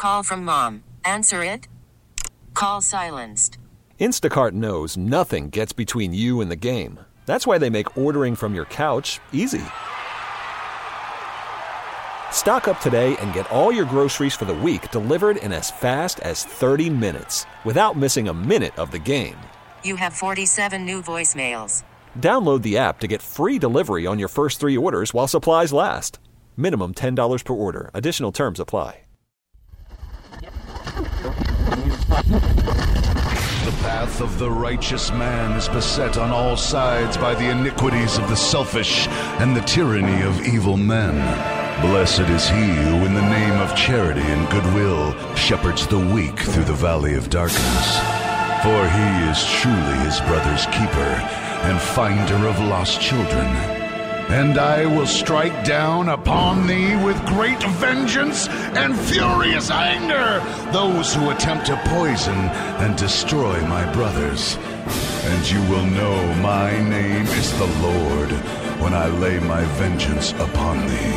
Call from mom. Answer it. Call silenced. Instacart knows nothing gets between you and the game. That's why they make ordering from your couch easy. Stock up today and get all your groceries for the week delivered in as fast as 30 minutes without missing a minute of the game. You have 47 new voicemails. Download the app to get free delivery on your first 3 orders while supplies last. Minimum $10 per order. Additional terms apply. The path of the righteous man is beset on all sides by the iniquities of the selfish and the tyranny of evil men. Blessed is he who in the name of charity and goodwill shepherds the weak through the valley of darkness. For he is truly his brother's keeper and finder of lost children. And I will strike down upon thee with great vengeance and furious anger those who attempt to poison and destroy my brothers. And you will know my name is the Lord when I lay my vengeance upon thee.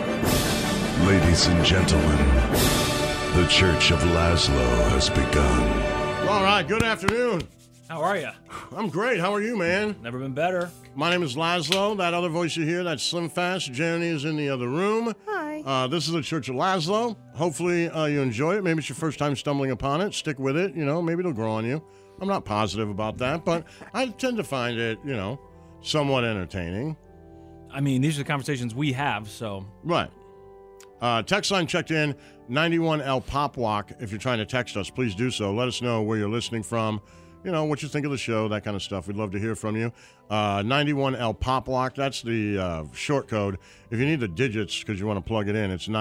Ladies and gentlemen, the Church of Laszlo has begun. All right, good afternoon. How are you? I'm great. How are you, man? Never been better. My name is Laszlo. That other voice you hear, that's Slim Fast. Jeremy is in the other room. Hi. This is the Church of Laszlo. Hopefully you enjoy it. Maybe it's your first time stumbling upon it. Stick with it. You know, maybe it'll grow on you. I'm not positive about that, but I tend to find it, you know, somewhat entertaining. I mean, these are the conversations we have, so. Right. Text line checked in, 91L Pop Walk. If you're trying to text us, please do so. Let us know where you're listening from. You know, what you think of the show, that kind of stuff. We'd love to hear from you. 91L Pop Lock, that's the short code. If you need the digits because you want to plug it in, it's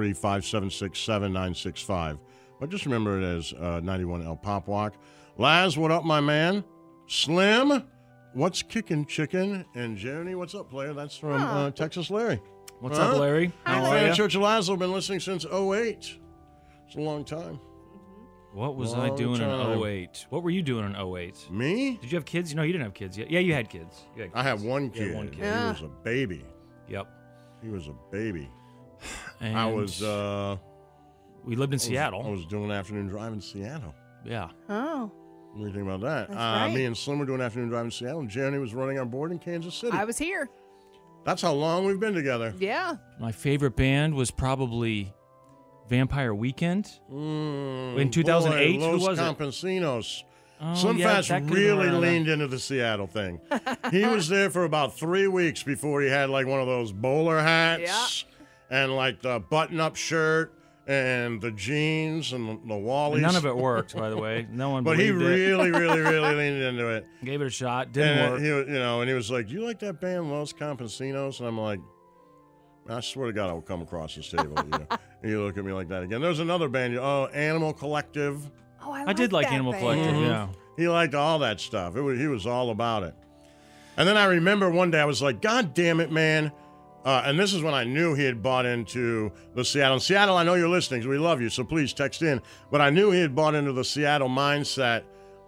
913-576-7965. But just remember it as 91L Pop Lock. Laz, what up, my man? Slim, what's kicking chicken? And Jeremy, what's up, player? That's from Texas Larry. What's up, Larry? How are you? Church of Laszlo, been listening since 08. It's a long time. What was I doing in 08? What were you doing in 08? Me? Did you have kids? No, you didn't have kids yet. Yeah, you had kids. I have one kid. one kid. He was a baby. Yep. He was a baby. And I was... we lived in Seattle. I was doing afternoon drive in Seattle. Yeah. Oh. What do you think about that? That's right. Me and Slim were doing afternoon drive in Seattle, and Jeremy was running our board in Kansas City. I was here. That's how long we've been together. Yeah. My favorite band was probably Vampire Weekend. In 2008, boy, who was Los Campesinos. it? Slim yeah, Fast that could've really been around leaned into the Seattle thing. He was there for about 3 weeks before he had like one of those bowler hats and like the button-up shirt and the jeans and the Wallies. None of it worked, by the way. No one But he believed it. really, really, really leaned into it. Gave it a shot. Didn't work. He, and he was like, "Do you like that band, Los Campesinos?" And I'm like, "I swear to God, I will come across this table." And you look at me like that again. There's another band. Animal Collective. Oh, I did like that Animal band. Collective, yeah. He liked all that stuff. He was all about it. And then I remember one day I was like, "God damn it, man!" And this is when I knew he had bought into the Seattle. And Seattle, I know you're listening. We love you, so please text in. But I knew he had bought into the Seattle mindset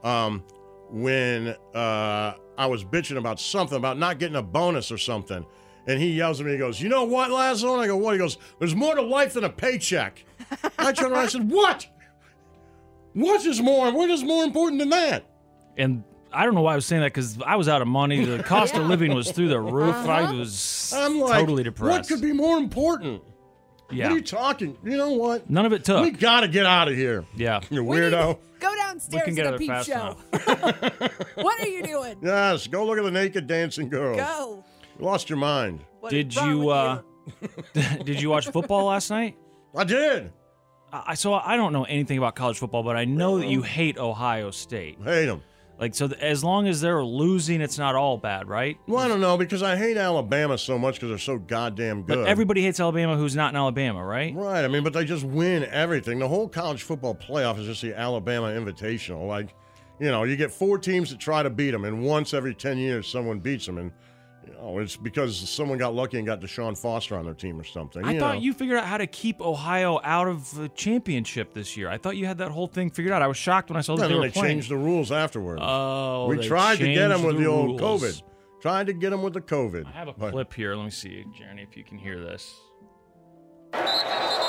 when I was bitching about something, about not getting a bonus or something. And he yells at me, he goes, "You know what, Laszlo?" And I go, "What?" He goes, "There's more to life than a paycheck." I turned around and I said, "What? What is more important than that?" And I don't know why I was saying that, because I was out of money. The cost of living was through the roof. I was I'm like, totally depressed. What could be more important? Yeah. What are you talking? You know what? None of it took. We got to get out of here. Yeah. You weirdo. Go downstairs We can get to out the of peep fast show. What are you doing? Yes, go look at the naked dancing girls. Go. You lost your mind. What Did is wrong you, with did you watch football last night? I did. So I don't know anything about college football, but I know that you hate Ohio State. Hate them. Like, so as long as they're losing, it's not all bad, right? Well, I don't know, because I hate Alabama so much because they're so goddamn good. But everybody hates Alabama who's not in Alabama, right? Right. I mean, but they just win everything. The whole college football playoff is just the Alabama Invitational. Like, you get 4 teams that try to beat them, and once every 10 years someone beats them, and it's because someone got lucky and got Deshaun Foster on their team or something. I thought you figured out how to keep Ohio out of the championship this year. I thought you had that whole thing figured out. I was shocked when I saw that they were they playing. changed the rules afterwards. Oh, we they tried to get them with the old rules. COVID. Tried to get them with the COVID. I have a clip here. Let me see, Jeremy, if you can hear this.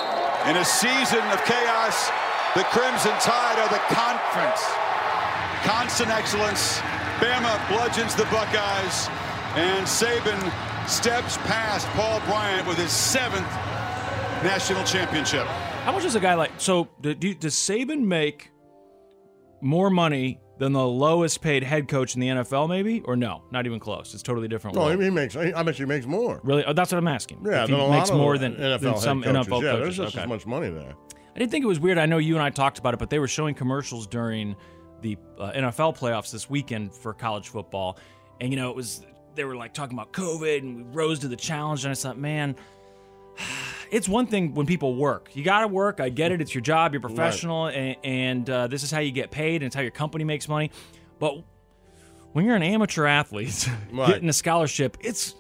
In a season of chaos, the Crimson Tide are the conference. Constant excellence. Bama bludgeons the Buckeyes, and Saban steps past Paul Bryant with his 7th national championship. How much does a guy like... So, does Saban make more money than the lowest paid head coach in the NFL, maybe? Or no? Not even close. It's totally different. No, world. I bet he makes more. Really? Oh, that's what I'm asking. Yeah, if he than a makes lot of more than NFL some head coaches. NFL Yeah, coaches. there's just Okay. as much money there. I didn't think it was weird. I know you and I talked about it, but they were showing commercials during the NFL playoffs this weekend for college football. And, they were like talking about COVID and we rose to the challenge. And I thought, man, it's one thing when people work. You got to work. I get it. It's your job. You're professional. Right. And this is how you get paid and it's how your company makes money. But when you're an amateur athlete getting a scholarship,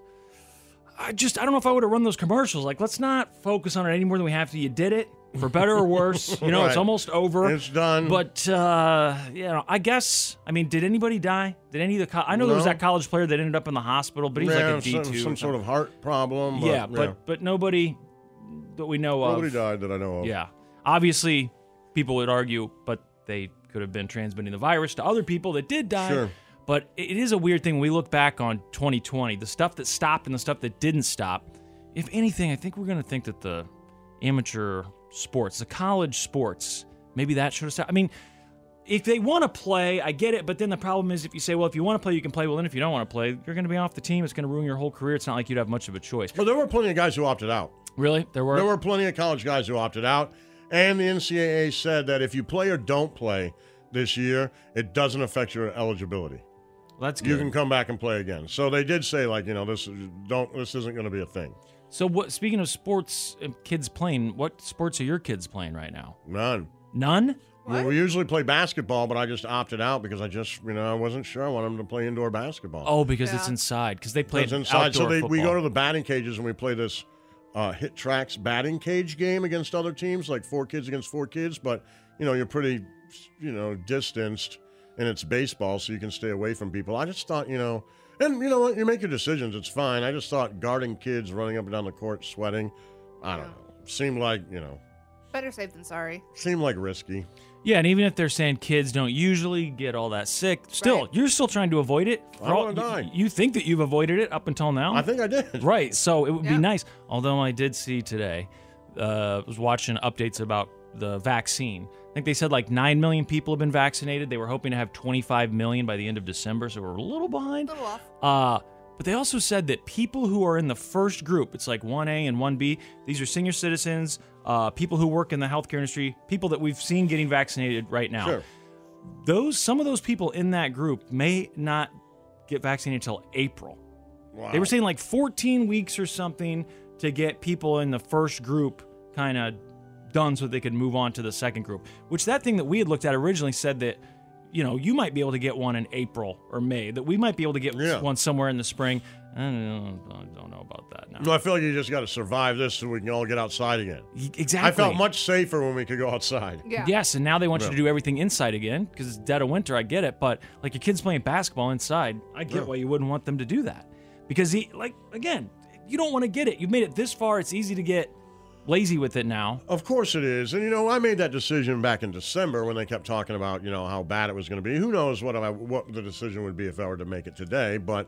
I don't know if I would have run those commercials. Like, let's not focus on it any more than we have to. You did it. For better or worse, Right. It's almost over. It's done. But, I guess, did anybody die? Did any of the... I know there was that college player that ended up in the hospital, but he's like a D2. Some sort of heart problem. But nobody that we know of. Nobody died that I know of. Yeah. Obviously, people would argue, but they could have been transmitting the virus to other people that did die. Sure. But it is a weird thing when we look back on 2020, the stuff that stopped and the stuff that didn't stop. If anything, I think we're going to think that the amateur sports, the college sports, maybe that should have stopped. If they want to play, I get it, but then the problem is if you say, well, if you want to play, you can play. Well, then if you don't want to play, you're going to be off the team. It's going to ruin your whole career. It's not like you'd have much of a choice. Well, there were plenty of guys who opted out. Really? There were plenty of college guys who opted out, and the NCAA said that if you play or don't play this year, it doesn't affect your eligibility. Well, that's good. You can come back and play again. So they did say, this isn't going to be a thing. So speaking of sports, kids playing, what sports are your kids playing right now? None. None? Well, we usually play basketball, but I just opted out because I wasn't sure. I wanted them to play indoor basketball. Oh, because it's inside. Because they play inside. So football. we go to the batting cages and we play this hit tracks batting cage game against other teams, like 4 kids against 4 kids. But, you're pretty, distanced, and it's baseball, so you can stay away from people. I just thought, and you know what? You make your decisions. It's fine. I just thought guarding kids running up and down the court sweating, I don't know. Seemed like, Better safe than sorry. Seemed like risky. Yeah, and even if they're saying kids don't usually get all that sick, still, you're still trying to avoid it. I want to die. You think that you've avoided it up until now? I think I did. Right, so it would be nice. Although I did see today, was watching updates about the vaccine. I think they said like 9 million people have been vaccinated. They were hoping to have 25 million by the end of December, so we're a little behind. A little off. But they also said that people who are in the first group, it's like 1A and 1B, these are senior citizens, people who work in the healthcare industry, people that we've seen getting vaccinated right now. Sure. Some of those people in that group may not get vaccinated until April. Wow. They were saying like 14 weeks or something to get people in the first group kind of done so they could move on to the second group, which that thing that we had looked at originally said that, you might be able to get one in April or May, that we might be able to get one somewhere in the spring. I don't know about that now. No, I feel like you just got to survive this so we can all get outside again. Exactly. I felt much safer when we could go outside. Yeah. Yes, and now they want you to do everything inside again because it's dead of winter. I get it, but like your kids playing basketball inside, I get why you wouldn't want them to do that because again, you don't want to get it. You've made it this far. It's easy to get lazy with it now. Of course it is. And, I made that decision back in December when they kept talking about, how bad it was going to be. Who knows what the decision would be if I were to make it today. But,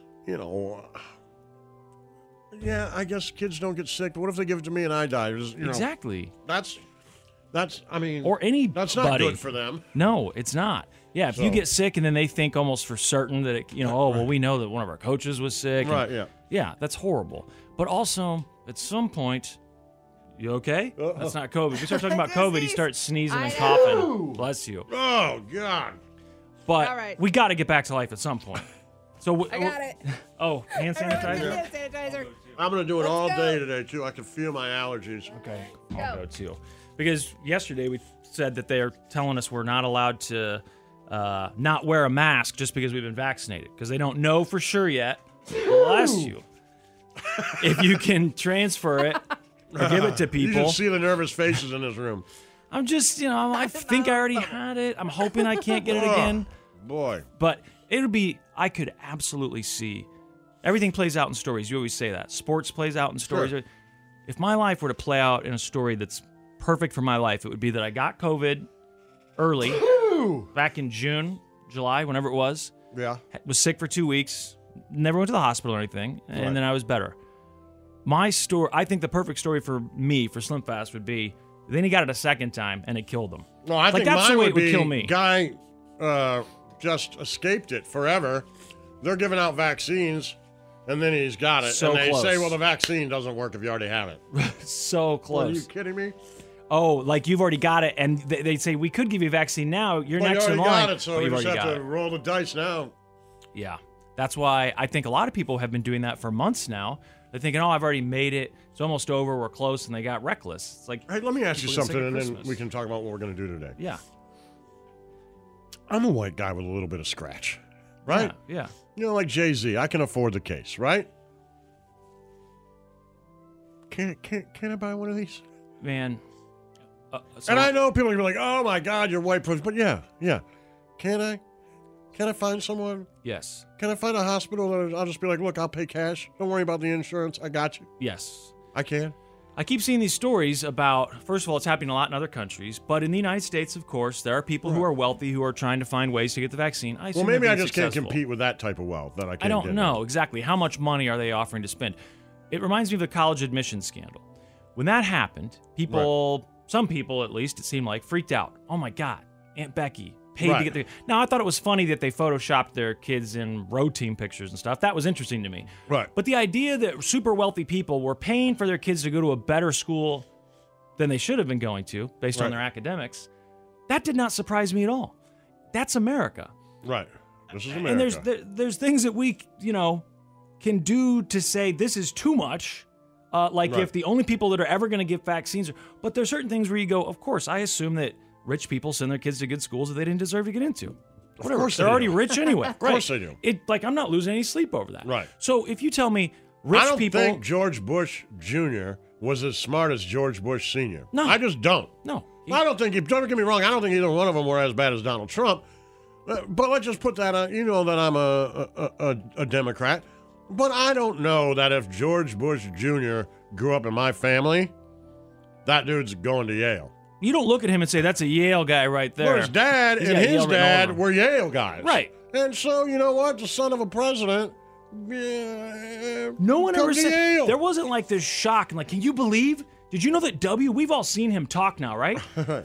yeah, I guess kids don't get sick. But what if they give it to me and I die? Exactly. That's or any. That's not good for them. No, it's not. Yeah, if you get sick and then they think almost for certain that, we know that one of our coaches was sick. Right, and, yeah, that's horrible. But also, at some point... You okay? That's not COVID. We start talking about COVID, you start sneezing and coughing. Bless you. Oh, God. But we got to get back to life at some point. So I got it. Oh, hand sanitizer? Hand sanitizer. I'm going to do it all day today, too. I can feel my allergies. Okay. I'll go, too. Because yesterday we said that they're telling us we're not allowed to not wear a mask just because we've been vaccinated. Because they don't know for sure yet. Bless you. If you can transfer it. Or give it to people. You should see the nervous faces in this room. I'm just, I think I already had it. I'm hoping I can't get it again. Boy. But I could absolutely see. Everything plays out in stories. You always say that. Sports plays out in stories. Sure. If my life were to play out in a story that's perfect for my life, it would be that I got COVID early, back in June, July, whenever it was. Yeah. Was sick for 2 weeks, never went to the hospital or anything, and then I was better. My story, I think the perfect story for me, for Slim Fast, would be then he got it a second time and it killed him. No, I think that's mine the way would it would be kill me. Guy just escaped it forever. They're giving out vaccines, and then he's got it. So and they close. say, well, the vaccine doesn't work if you already have it. So close. Are you kidding me? Oh, like you've already got it, and they'd say, we could give you a vaccine now. You're Well, next you in already line. got it, so but you you've just already have got to it. roll the dice now. Yeah. That's why I think a lot of people have been doing that for months now. They're thinking, oh, I've already made it. It's almost over. We're close. And they got reckless. It's like, Hey, let me ask you people get sick something, at and then Christmas. we can talk about what we're going to do today. Yeah. I'm a white guy with a little bit of scratch, right? Yeah. You know, like Jay-Z. I can afford the case, right? Can I buy one of these? Man. And I know people are gonna be like, "Oh my God, you're white privilege," but yeah. Can I? Can I find someone? Yes. Can I find a hospital that I'll just be like, "Look, I'll pay cash. Don't worry about the insurance. I got you." Yes. I can. I keep seeing these stories about, first of all, it's happening a lot in other countries, but in the United States, of course, there are people who are wealthy who are trying to find ways to get the vaccine. I Well, assume maybe they're I being just can't successful. compete with that type of wealth that I can't I don't get. know exactly how much money are they offering to spend. It reminds me of the college admissions scandal. When that happened, people, some people at least, it seemed like, freaked out. Oh my God, Aunt Becky paid to get the. Now, I thought it was funny that they photoshopped their kids in road team pictures and stuff. That was interesting to me. Right. But the idea that super wealthy people were paying for their kids to go to a better school than they should have been going to, based on their academics, that did not surprise me at all. That's America. Right. This is America. And there's things that we, can do to say this is too much. If the only people that are ever going to get vaccines but there's certain things where you go, of course, I assume that rich people send their kids to good schools that they didn't deserve to get into. Whatever. course They're they already do. rich anyway. Of course they do. I'm not losing any sleep over that. Right. So if you tell me rich I don't people. think George Bush Jr. was as smart as George Bush Sr. No. I just don't. No. I don't think, don't get me wrong, I don't think either one of them were as bad as Donald Trump. But let's just put that on. You know that I'm a Democrat. But I don't know that if George Bush Jr. grew up in my family, that dude's going to Yale. You don't look at him and say, that's a Yale guy right there. Well, his dad He's and got his Yale written all dad over him. were Yale guys. Right. And so, you know what? The son of a president. No one come ever to said. Yale. There wasn't like this shock and like, can you believe? Did you know that we've all seen him talk now, right?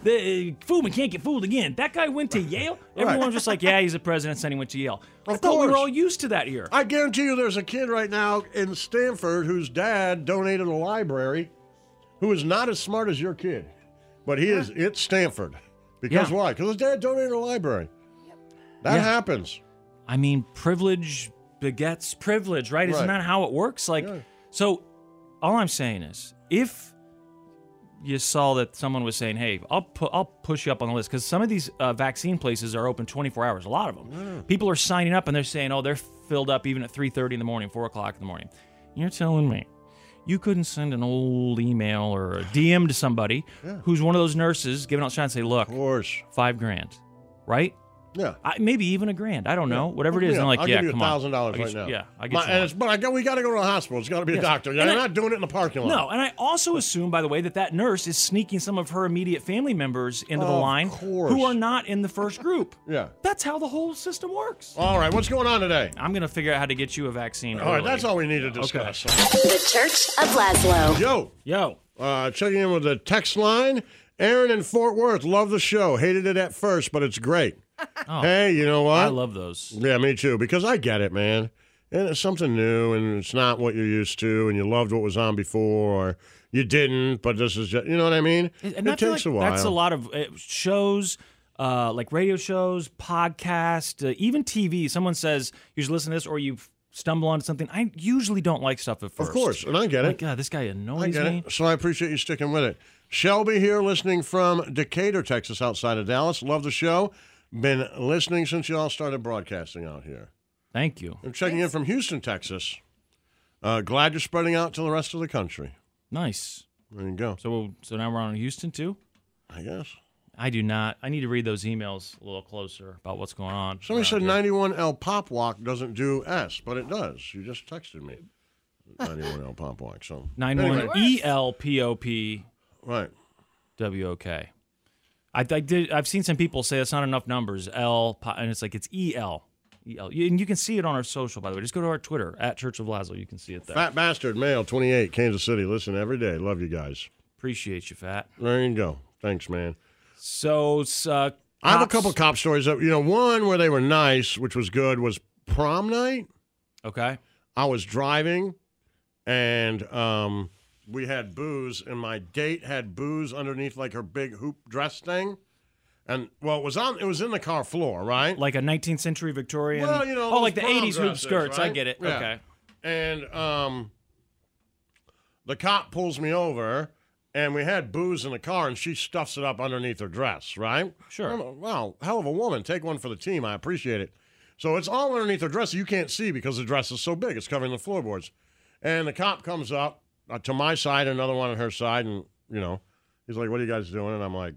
Foolman can't get fooled again. That guy went to Yale? Everyone's just like, yeah, he's a president, and he went to Yale. I Of thought we were course. all used to that here. I guarantee you there's a kid right now in Stanford whose dad donated a library who is not as smart as your kid. But he is at Stanford. Because Yeah. why? Because his dad donated a library. That Yeah. happens. I mean, privilege begets privilege, right? Isn't Right. that how it works? So all I'm saying is, if you saw that someone was saying, hey, I'll push you up on the list, because some of these vaccine places are open 24 hours, a lot of them. People are signing up and they're saying, oh, they're filled up even at 3:30 in the morning, 4 o'clock in the morning. You're telling me you couldn't send an old email or a DM to somebody who's one of those nurses giving out shots and say, look, Of course. $5,000, right? Yeah. Maybe even $1,000. I don't know. Whatever it is. Yeah, And I'm like, I'll yeah, give you come on. $1,000 I right get now. you- Yeah, I get you. But we got to go to the hospital. It's got to be a doctor. You're And not doing it in the parking lot. No, and I also assume, by the way, that nurse is sneaking some of her immediate family members into the Of line course. who are not in the first group. Yeah. That's how the whole system works. All right. What's going on today? I'm going to figure out how to get you a vaccine. All right. early. That's all we need to discuss. The Church of Laszlo. Yo. Yo, Checking in with the text line. Aaron in Fort Worth. Love the show. Hated it at first, but it's great. Hey, you know what? I love those. Yeah, me too, because I get it, man. And it's something new, and it's not what you're used to, and you loved what was on before, or you didn't, but this is just, you know what I mean? And it I feel takes like a while. That's a lot of shows, like radio shows, podcasts, even TV. Someone says you should listen to this, or you stumble onto something. I usually don't like stuff at first. Of course, and I get it. Like, God, this guy I annoys get me. it. So I appreciate you sticking with it. Shelby here, listening from Decatur, Texas, outside of Dallas. Love the show. Been listening since you all started broadcasting out here. Thank you. I'm checking in from Houston, Texas. Glad you're spreading out to the rest of the country. Nice. There you go. So now we're on Houston too? I guess. I do not. I need to read those emails a little closer about what's going on. Somebody said around here. 91 L Pop Walk doesn't do S, but it does. You just texted me. 91 L Pop Walk. So 91 anyway. ELPOP. Right. WOK. I've seen some people say that's not enough numbers. And it's like it's EL. And you can see it on our social, by the way. Just go to our Twitter, at Church of Laszlo. You can see it there. Fat Bastard, male, 28, Kansas City. Listen every day. Love you guys. Appreciate you, Fat. There you go. Thanks, man. So, I have a couple cop stories. One where they were nice, which was good, was prom night. Okay. I was driving, and we had booze, and my date had booze underneath like her big hoop dress thing. And it was in the car floor, right? Like a 19th century Victorian. Well, like the 80s hoop skirts. Right? I get it. Yeah. Okay. And the cop pulls me over, and we had booze in the car, and she stuffs it up underneath her dress, right? Sure. Wow, hell of a woman. Take one for the team. I appreciate it. So it's all underneath her dress. You can't see because the dress is so big. It's covering the floorboards. And the cop comes up to my side, another one on her side, and, he's like, what are you guys doing? And I'm like,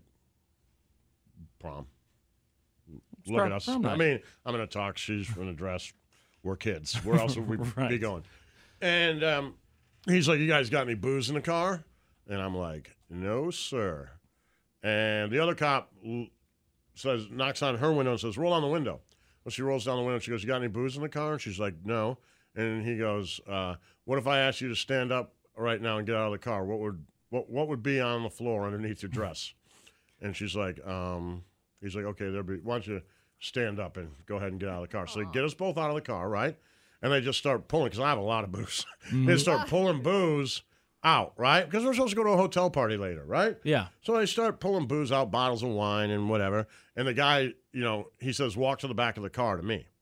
prom. Look at us. I mean, I'm in a tux. She's in a dress. We're kids. Where else would we be going? And he's like, you guys got any booze in the car? And I'm like, no, sir. And the other cop knocks on her window and says, roll on the window. Well, she rolls down the window and she goes, you got any booze in the car? And she's like, no. And he goes, what if I asked you to stand up right now and get out of the car? What would be on the floor underneath your dress? And she's like, he's like, okay, why don't you stand up and go ahead and get out of the car? So they get us both out of the car, right? And they just start pulling, because I have a lot of booze. They start pulling booze out, right? Because we're supposed to go to a hotel party later, right? Yeah. So they start pulling booze out, bottles of wine and whatever. And the guy, he says, walk to the back of the car to me.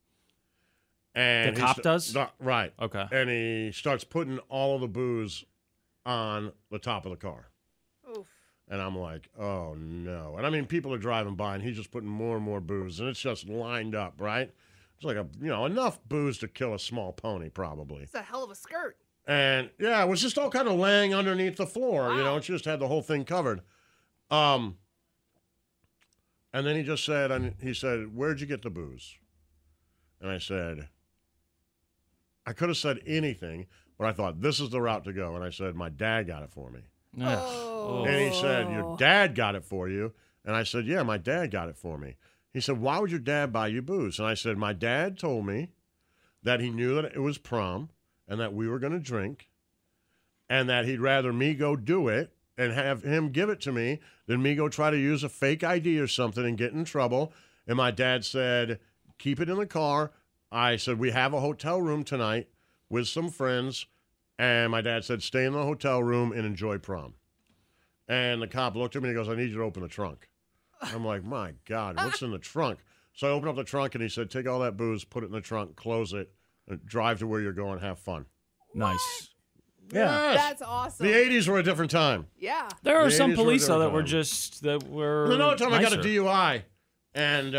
And the cop does? Right. Okay. And he starts putting all of the booze on the top of the car. Oof. And I'm like, oh, no. And I mean, people are driving by, and he's just putting more and more booze, and it's just lined up, right? It's like enough booze to kill a small pony, probably. It's a hell of a skirt. And, yeah, it was just all kind of laying underneath the floor, Wow. It just had the whole thing covered. And then he just said, where'd you get the booze? And I said, I could have said anything, but I thought, this is the route to go. And I said, my dad got it for me. Oh. And he said, your dad got it for you? And I said, yeah, my dad got it for me. He said, why would your dad buy you booze? And I said, my dad told me that he knew that it was prom and that we were going to drink and that he'd rather me go do it and have him give it to me than me go try to use a fake ID or something and get in trouble. And my dad said, keep it in the car. I said, we have a hotel room tonight with some friends. And my dad said, stay in the hotel room and enjoy prom. And the cop looked at me and he goes, I need you to open the trunk. I'm like, my God, what's in the trunk? So I opened up the trunk and he said, take all that booze, put it in the trunk, close it, and drive to where you're going, have fun. Nice. Yeah. That's awesome. The 80s were a different time. Yeah. There are some 80s police, though, that different were time. Another time I got a nicer. DUI, and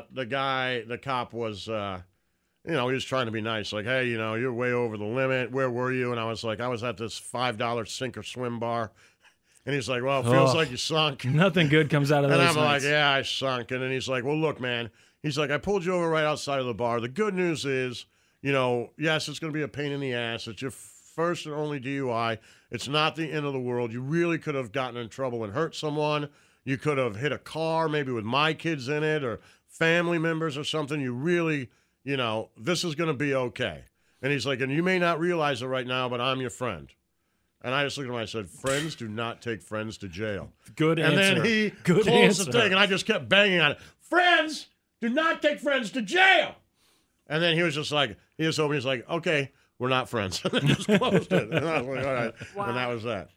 the cop was, he was trying to be nice. Like, hey, you're way over the limit. Where were you? And I was like, I was at this $5 sink or swim bar. And he's like, well, it feels like you sunk. Nothing good comes out of those And I'm nights. like, yeah, I sunk. And then he's like, well, look, man. He's like, I pulled you over right outside of the bar. The good news is, yes, it's going to be a pain in the ass. It's your first and only DUI. It's not the end of the world. You really could have gotten in trouble and hurt someone. You could have hit a car, maybe with my kids in it or family members or something. You really, this is going to be okay. And he's like, and you may not realize it right now, but I'm your friend. And I just looked at him and I said, friends do not take friends to jail. Good answer. And then he closed the thing, and I just kept banging on it. Friends do not take friends to jail. And then he was just like, he's like, okay, we're not friends. And then just closed it. And I was like, all right. Wow. And that was that.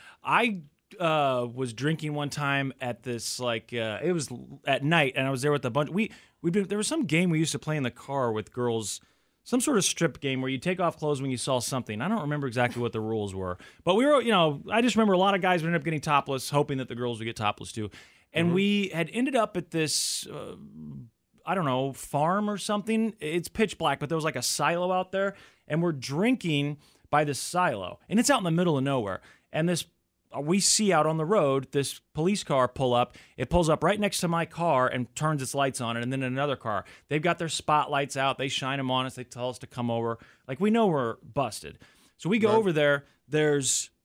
I was drinking one time at this, it was at night, and I was there with a bunch. There was some game we used to play in the car with girls, some sort of strip game where you take off clothes when you saw something. I don't remember exactly what the rules were, but we were, I just remember a lot of guys would end up getting topless, hoping that the girls would get topless too. And we had ended up at this, farm or something. It's pitch black, but there was like a silo out there, and we're drinking by this silo, and it's out in the middle of nowhere. And we see out on the road this police car pull up. It pulls up right next to my car and turns its lights on, and then another car. They've got their spotlights out. They shine them on us. They tell us to come over. Like, we know we're busted. So we go over there. There's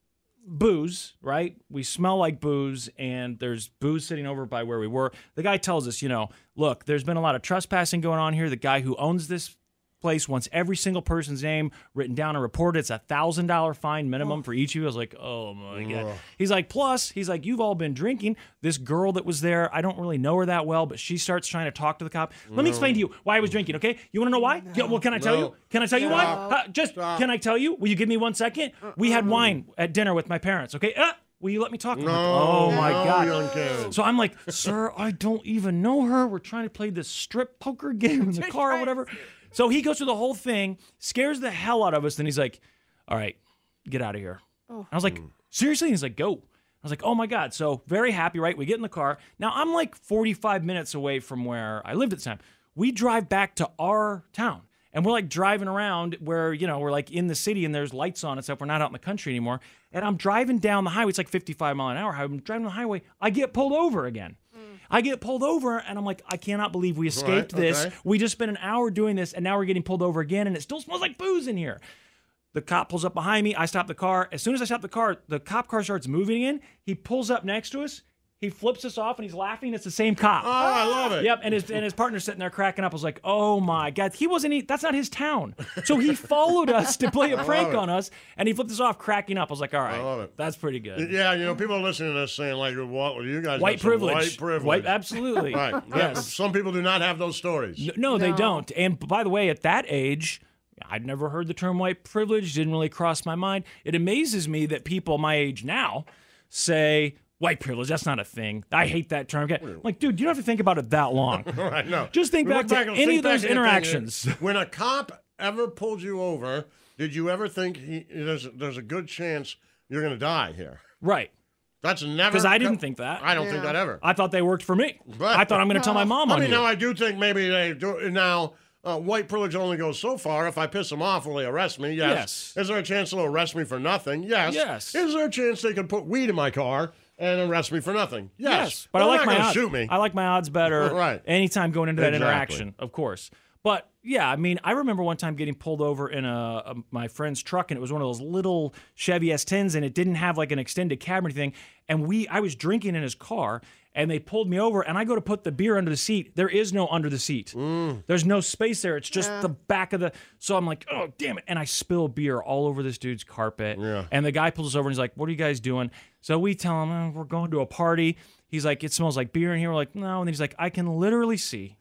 booze, right? We smell like booze, and there's booze sitting over by where we were. The guy tells us, look, there's been a lot of trespassing going on here. The guy who owns this place wants every single person's name written down and reported. It's $1,000 fine minimum for each of you. I was like, oh my God. He's like, you've all been drinking. This girl that was there, I don't really know her that well, but she starts trying to talk to the cop. Let me explain to you why I was drinking, okay? You want to know why? Yeah, well, can I tell you? Can I tell you why? Can I tell you? Will you give me 1 second? We had wine at dinner with my parents, okay? Will you let me talk? Oh my God. So I'm like, sir, I don't even know her. We're trying to play this strip poker game in the car or whatever. So he goes through the whole thing, scares the hell out of us, then he's like, all right, get out of here. I was like, seriously? And he's like, go. I was like, oh my God. So very happy, right? We get in the car. Now I'm like 45 minutes away from where I lived at the time. We drive back to our town. And we're like driving around where, we're like in the city and there's lights on and stuff. We're not out in the country anymore. And I'm driving down the highway. It's like 55 mile an hour. I'm driving the highway. I get pulled over again. I get pulled over, and I'm like, I cannot believe we escaped this. Okay. We just spent an hour doing this, and now we're getting pulled over again, and it still smells like booze in here. The cop pulls up behind me. I stop the car. As soon as I stop the car, the cop car starts moving in. He pulls up next to us. He flips us off, and he's laughing. It's the same cop. Oh, I love it. Yep, and his partner's sitting there cracking up. I was like, oh, my God. That's not his town. So he followed us to play a prank on us, and he flipped us off cracking up. I was like, all right, I love it. That's pretty good. Yeah, people are listening to this saying, like, what? Well, you guys white privilege. White privilege. Absolutely. Right. Yes. Some people do not have those stories. No, they don't. And by the way, at that age, I'd never heard the term white privilege. Didn't really cross my mind. It amazes me that people my age now say, white privilege, that's not a thing. I hate that term. I'm like, dude, you don't have to think about it that long. Right, no. Just think back to any of those interactions. When a cop ever pulled you over, did you ever think there's a good chance you're going to die here? Right. That's never... Because I didn't think that. I don't think that ever. I thought they worked for me. But, I thought I'm going to tell my mom on you. Now I do think maybe they do... Now... white privilege only goes so far. If I piss them off, will they arrest me? Yes. Is there a chance they'll arrest me for nothing? Yes. Is there a chance they could put weed in my car and arrest me for nothing? Yes. But I like my odds. Shoot me. I like my odds better. Right. Anytime going into that interaction, of course. But yeah, I mean, I remember one time getting pulled over in my friend's truck, and it was one of those little Chevy S10s, and it didn't have like an extended cab or anything. And I was drinking in his car, and they pulled me over, and I go to put the beer under the seat. There is no under the seat. There's no space there. It's just the back of the... So I'm like, oh, damn it. And I spill beer all over this dude's carpet. Yeah. And the guy pulls us over, and he's like, what are you guys doing? So we tell him, we're going to a party. He's like, it smells like beer in here. We're like, no. And then he's like, I can literally see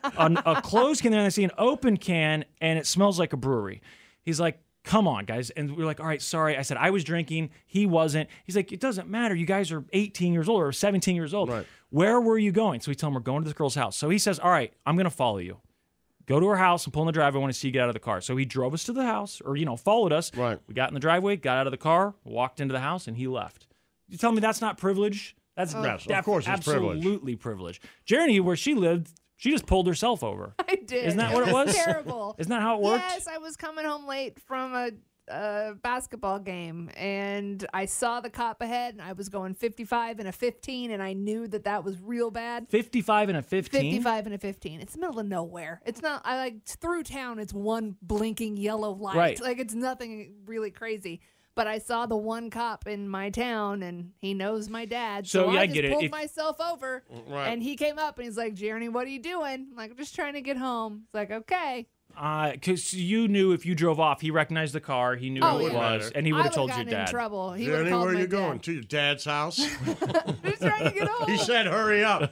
a closed can, and I see an open can, and it smells like a brewery. He's like, come on, guys. And we're like, all right, sorry. I said, I was drinking. He wasn't. He's like, it doesn't matter. You guys are 18 years old or 17 years old. Right. Where were you going? So we tell him we're going to this girl's house. So he says, all right, I'm going to follow you. Go to her house and pull in the driveway. I want to see you get out of the car. So he drove us to the house or, followed us. Right. We got in the driveway, got out of the car, walked into the house, and he left. You tell me that's not privilege? That's yes, of course it's absolutely privilege. Jeremy, where she lived, she just pulled herself over. I did. Isn't that what it was? Terrible. Isn't that how it worked? Yes, I was coming home late from a basketball game, and I saw the cop ahead, and I was going 55 and a 15, and I knew that was real bad. 55 and a 15? 55 and a 15. It's the middle of nowhere. It's not, through town, it's one blinking yellow light. Right. Like, it's nothing really crazy. But I saw the one cop in my town, and he knows my dad. So I just pulled myself over, and he came up, and he's like, Jeremy, what are you doing? I'm like, I'm just trying to get home. It's like, okay. Because you knew if you drove off, he recognized the car, he knew who it was, and he would have told your dad. In trouble. He Jeremy, where are you dad. going? To your dad's house? Just trying to get home. He said, hurry up.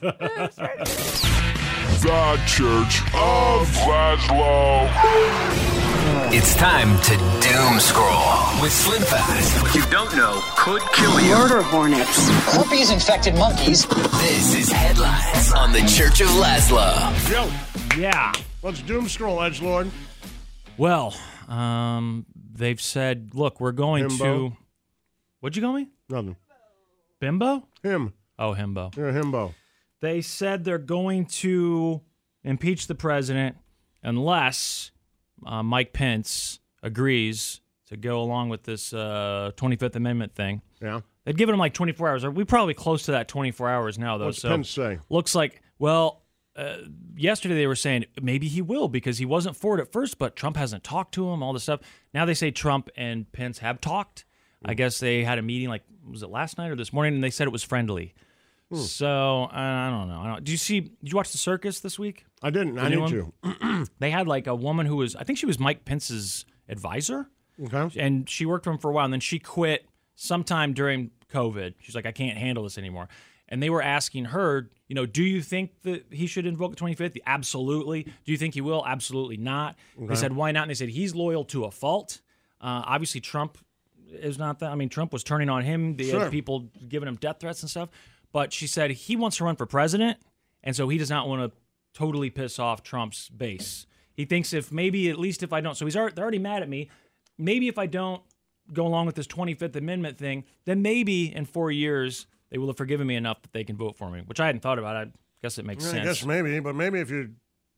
The Church of Laszlo. It's time to doom scroll with Slim Fast. What you don't know could kill you. Murder hornets. Herpes-infected monkeys. This is Headlines on the Church of Laszlo. Yo. Yeah. Let's doom scroll, edgelord. Well, they've said, look, we're going to... What'd you call me? Nothing. Bimbo? Him. Oh, himbo. Yeah, himbo. They said they're going to impeach the president unless Mike Pence agrees to go along with this 25th Amendment thing. Yeah. They've given him like 24 hours. We're probably close to that 24 hours now, though. What's Pence say? Looks like, yesterday they were saying maybe he will because he wasn't for it at first, but Trump hasn't talked to him, all this stuff. Now they say Trump and Pence have talked. I guess they had a meeting, like, was it last night or this morning, and they said it was friendly. So, I don't know. Did you watch The Circus this week? I didn't. I need to. They had, like, a woman who was, I think she was Mike Pence's advisor. Okay. And she worked for him for a while, and then she quit sometime during COVID. She's like, I can't handle this anymore. And they were asking her, do you think that he should invoke the 25th? Absolutely. Do you think he will? Absolutely not. Okay. They said, why not? And they said, he's loyal to a fault. Obviously, Trump is not that. I mean, Trump was turning on him. They had people giving him death threats and stuff. But she said he wants to run for president, and so he does not want to totally piss off Trump's base. He thinks at least if I don't, so they're already mad at me. Maybe if I don't go along with this 25th Amendment thing, then maybe in 4 years they will have forgiven me enough that they can vote for me, which I hadn't thought about. I guess it makes sense. I guess maybe, but maybe if you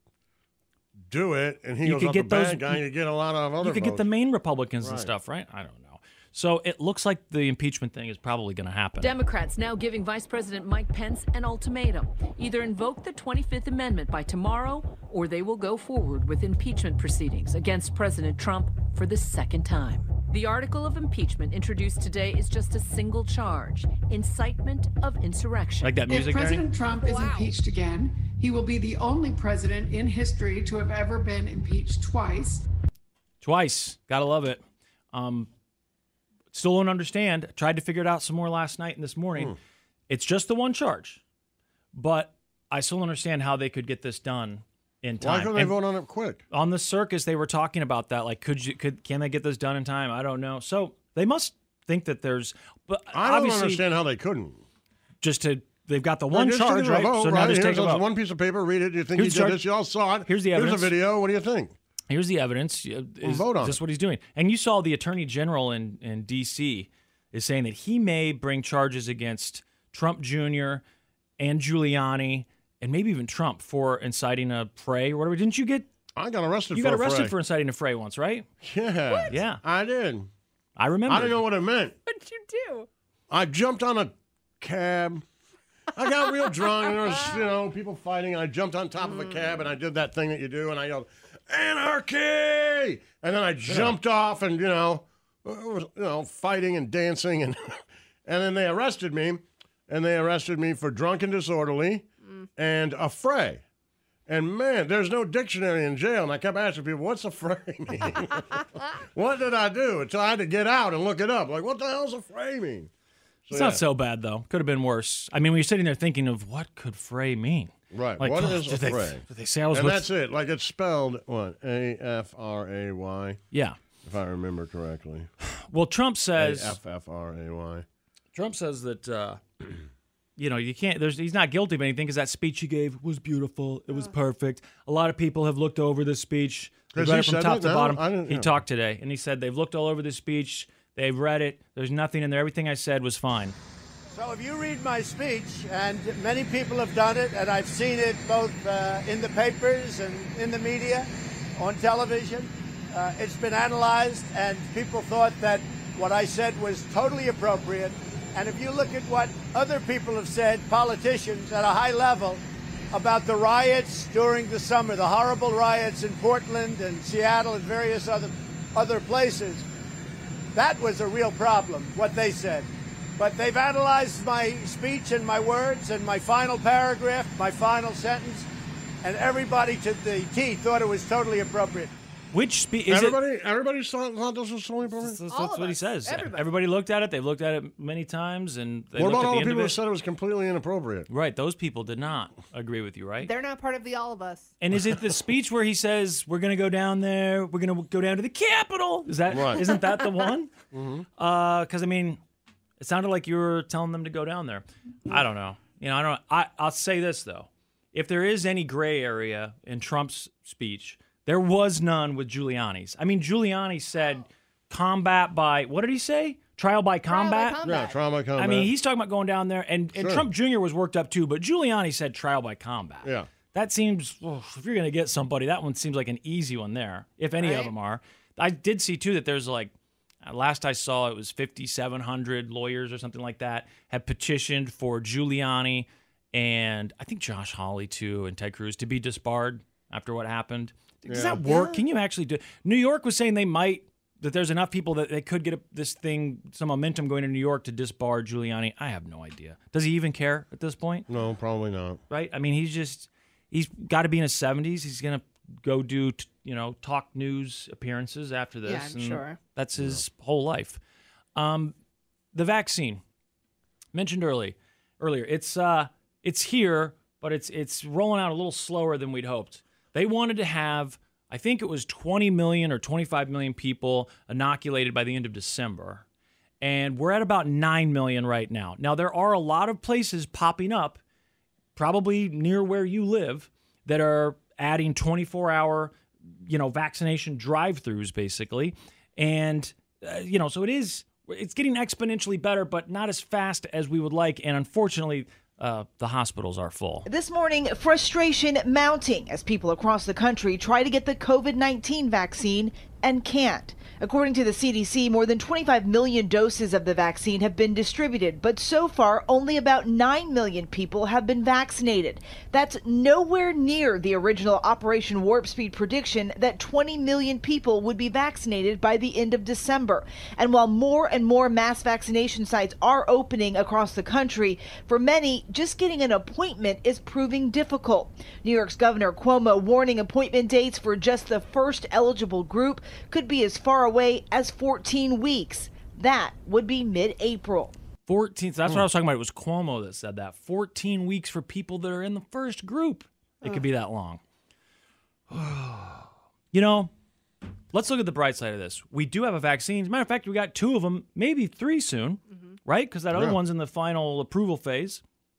do it and he goes up the bad guy, you get a lot of other You could votes. get the main Republicans and stuff, right? I don't know. So it looks like the impeachment thing is probably going to happen. Democrats now giving Vice President Mike Pence an ultimatum. Either invoke the 25th Amendment by tomorrow, or they will go forward with impeachment proceedings against President Trump for the second time. The article of impeachment introduced today is just a single charge: incitement of insurrection. Like that music, If President Trump is impeached again, he will be the only president in history to have ever been impeached twice. Gotta love it. Still don't understand. Tried to figure it out some more last night and this morning. It's just the one charge, but I still don't understand how they could get this done in time. Why couldn't they vote on it quick? On the circus, they were talking about that. Like, can they get this done in time? I don't know. So they must think that there's. But I don't understand how they couldn't. They've got the one charge, right? Vote, so now just take a vote. One piece of paper. Read it. Do you think he did this? You all saw it. Here's the evidence. Here's a video. What do you think? Here's the evidence. Vote on is this what he's doing? And you saw the Attorney General in D.C. is saying that he may bring charges against Trump Jr. and Giuliani and maybe even Trump for inciting a fray or whatever. Didn't you get? I got arrested. You got arrested for inciting a fray once, right? Yeah. What? Yeah, I did. I remember. I didn't know what it meant. What did you do? I jumped on a cab. I got real drunk, and there was, people fighting. And I jumped on top of a cab, and I did that thing that you do, and I yelled, "Anarchy!" And then I jumped off, and fighting and dancing, and then they arrested me, for drunk and disorderly, and a fray. And man, there's no dictionary in jail, and I kept asking people, "What's a fray mean?" What did I do? Until I had to get out and look it up. Like, what the hell's a fray mean? It's not so bad, though. Could have been worse. I mean, when you're sitting there thinking of what could fray mean? Right. Like, what is a fray? Did they say I was and that's it. Like, it's spelled, what, A-F-R-A-Y? Yeah. If I remember correctly. Well, Trump says... A-F-F-R-A-Y. Trump says that, you can't... he's not guilty of anything because that speech he gave was beautiful. It was perfect. A lot of people have looked over this speech. They've read it from top to bottom. He talked today, and he said they've looked all over this speech. They've read it. There's nothing in there. Everything I said was fine. So if you read my speech, and many people have done it, and I've seen it both in the papers and in the media, on television, it's been analyzed, and people thought that what I said was totally appropriate. And if you look at what other people have said, politicians at a high level, about the riots during the summer, the horrible riots in Portland and Seattle and various other places, that was a real problem, what they said. But they've analyzed my speech and my words and my final paragraph, my final sentence, and everybody to the T thought it was totally appropriate. Which speech? Everybody thought this was totally appropriate? That's what he says. Everybody looked at it. They've looked at it many times. And what about all the people who said it was completely inappropriate? Right. Those people did not agree with you, right? They're not part of the all of us. And is it the speech where he says, we're going to go down there, we're going to go down to the Capitol? Isn't that the one? Because, it sounded like you were telling them to go down there. I don't know. I'll say this, though. If there is any gray area in Trump's speech, there was none with Giuliani's. Giuliani said combat by, what did he say? Trial by combat? Yeah, trial by combat. He's talking about going down there, and Trump Jr. was worked up too, but Giuliani said trial by combat. Yeah. That seems, if you're going to get somebody, that one seems like an easy one there, if any of them are. I did see, too, that there's last I saw, it was 5,700 lawyers or something like that had petitioned for Giuliani and I think Josh Hawley, too, and Ted Cruz to be disbarred after what happened. Does that work? Can you actually do? New York was saying they might that there's enough people that they could get some momentum going to New York to disbar Giuliani. I have no idea. Does he even care at this point? No, probably not. Right? I mean, he's got to be in his 70s. He's going to go do, talk news appearances after this. Yeah, I'm sure. That's his whole life. The vaccine mentioned earlier. It's here, but it's rolling out a little slower than we'd hoped. They wanted to have, I think it was 20 million or 25 million people inoculated by the end of December. And we're at about 9 million right now. Now, there are a lot of places popping up, probably near where you live, that are adding 24-hour, vaccination drive-thrus, basically. And, so it's getting exponentially better, but not as fast as we would like. And unfortunately, the hospitals are full. This morning, frustration mounting as people across the country try to get the COVID-19 vaccine and can't. According to the CDC, more than 25 million doses of the vaccine have been distributed, but so far only about 9 million people have been vaccinated. That's nowhere near the original Operation Warp Speed prediction that 20 million people would be vaccinated by the end of December. And while more and more mass vaccination sites are opening across the country, for many, just getting an appointment is proving difficult. New York's Governor Cuomo warning appointment dates for just the first eligible group could be as far away as 14 weeks. That would be mid-April. 14. That's what I was talking about. It was Cuomo that said that. 14 weeks for people that are in the first group. It could be that long. Let's look at the bright side of this. We do have a vaccine. As a matter of fact, we got 2 of them, maybe 3 soon, right? Because that other one's in the final approval phase.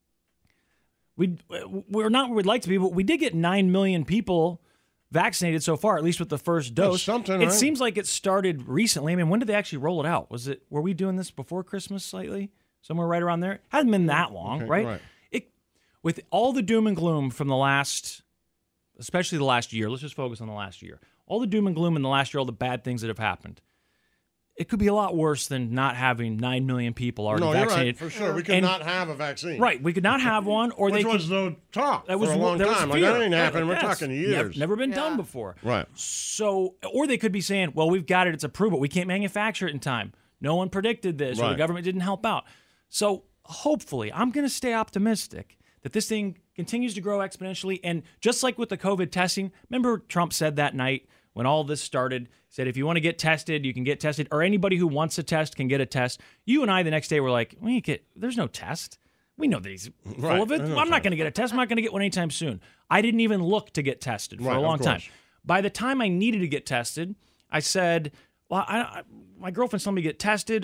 We're not where we'd like to be, but we did get 9 million people vaccinated so far, at least with the first dose. It seems like it started recently. I mean, when did they actually roll it out? Were we doing this before Christmas slightly? Somewhere right around there? It hasn't been that long, right? With all the doom and gloom from especially the last year, let's just focus on the last year. All the doom and gloom in the last year, all the bad things that have happened. It could be a lot worse than not having 9 million people already vaccinated. Right, for sure. We could not have a vaccine. Right. We could not have one. Which was the talk for a long time. Like, that ain't happening. We're talking years. Never been done before. Right. So, or they could be saying, well, we've got it. It's approved, but we can't manufacture it in time. No one predicted this, or the government didn't help out. So, hopefully, I'm going to stay optimistic that this thing continues to grow exponentially. And just like with the COVID testing, remember Trump said that night when all this started, said if you want to get tested, you can get tested, or anybody who wants a test can get a test. You and I the next day were like, there's no test. We know that he's full of it. I'm not going to get a test. I'm not going to get one anytime soon. I didn't even look to get tested for a long time. By the time I needed to get tested, I said, well, my girlfriend's telling me to get tested.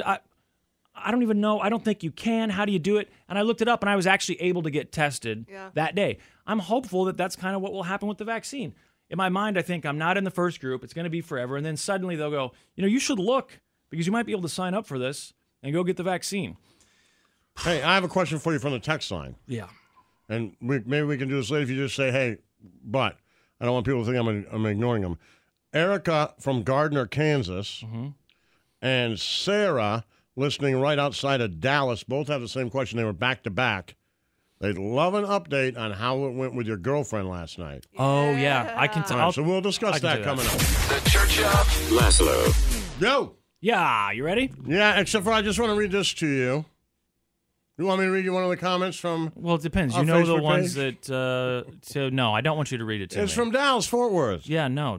I don't even know. I don't think you can. How do you do it? And I looked it up, and I was actually able to get tested that day. I'm hopeful that that's kind of what will happen with the vaccine. In my mind, I think I'm not in the first group. It's going to be forever. And then suddenly they'll go, you should look because you might be able to sign up for this and go get the vaccine. Hey, I have a question for you from the text line. Yeah. And maybe we can do this later if you just say, hey, but I don't want people to think I'm ignoring them. Erica from Gardner, Kansas, and Sarah, listening right outside of Dallas, both have the same question. They were back to back. They'd love an update on how it went with your girlfriend last night. Oh, yeah. I can tell. So we'll discuss that coming up. The Church of Laszlo. Yo. Yeah. You ready? Yeah, except for I just want to read this to you. You want me to read you one of the comments from Well, it depends. You know Facebook the ones page? so no, I don't want you to read it to me. It's from Dallas, Fort Worth. Yeah, no.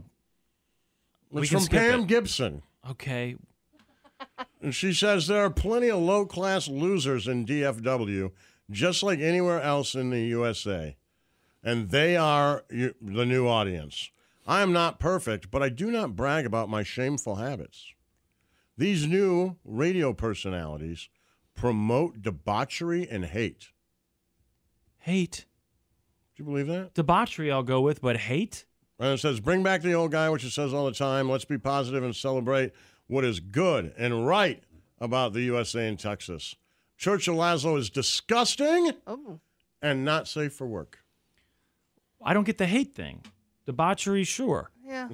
It's from Pam Gibson. Okay. And she says there are plenty of low-class losers in DFW, just like anywhere else in the USA. And they are the new audience. I am not perfect, but I do not brag about my shameful habits. These new radio personalities promote debauchery and hate. Hate? Do you believe that? Debauchery I'll go with, but hate? And it says, bring back the old guy, which it says all the time. Let's be positive and celebrate what is good and right about the USA and Texas. Church of Laszlo is disgusting and not safe for work. I don't get the hate thing. Debauchery, sure. Yeah.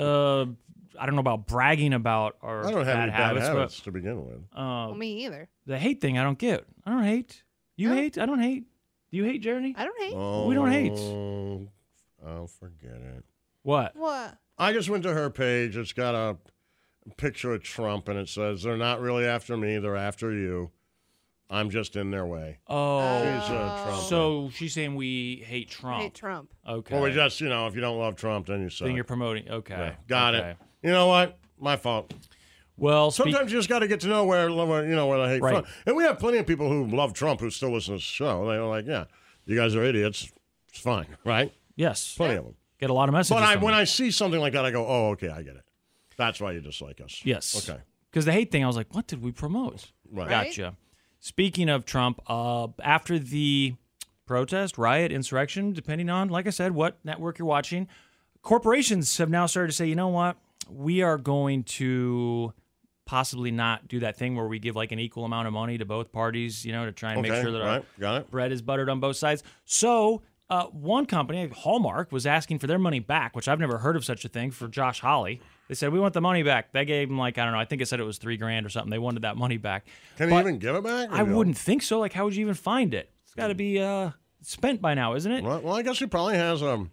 I don't know about bragging about our I don't have any bad habits but, to begin with. Me either. The hate thing I don't get. I don't hate. You hate? I don't hate. Do you hate, Jeremy? I don't hate. We don't hate. Oh, forget it. What? What? I just went to her page. It's got picture of Trump, and it says, "They're not really after me; they're after you. I'm just in their way." Oh, she's Trump. So she's saying we hate Trump. Hate Trump. Okay. Well, we just, if you don't love Trump, then you suck. Then you're promoting. Okay. Yeah, got it. You know what? My fault. Well, sometimes you just got to get to know where they hate right. Trump. And we have plenty of people who love Trump who still listen to the show. They're like, yeah, you guys are idiots. It's fine, right? Yes. Plenty of them. Get a lot of messages. But when I see something like that, I go, oh, okay, I get it. That's why you dislike us. Yes. Okay. Because the hate thing, I was like, what did we promote? Right. Gotcha. Speaking of Trump, after the protest, riot, insurrection, depending on, like I said, what network you're watching, corporations have now started to say, you know what? We are going to possibly not do that thing where we give like an equal amount of money to both parties, to try and make sure that our bread is buttered on both sides. So one company, Hallmark, was asking for their money back, which I've never heard of such a thing, for Josh Hawley. They said, we want the money back. They gave him I don't know, I think it said it was $3,000 or something. They wanted that money back. Can he even give it back? I wouldn't think so. Like, how would you even find it? It's got to be spent by now, isn't it? Well, I guess he probably has a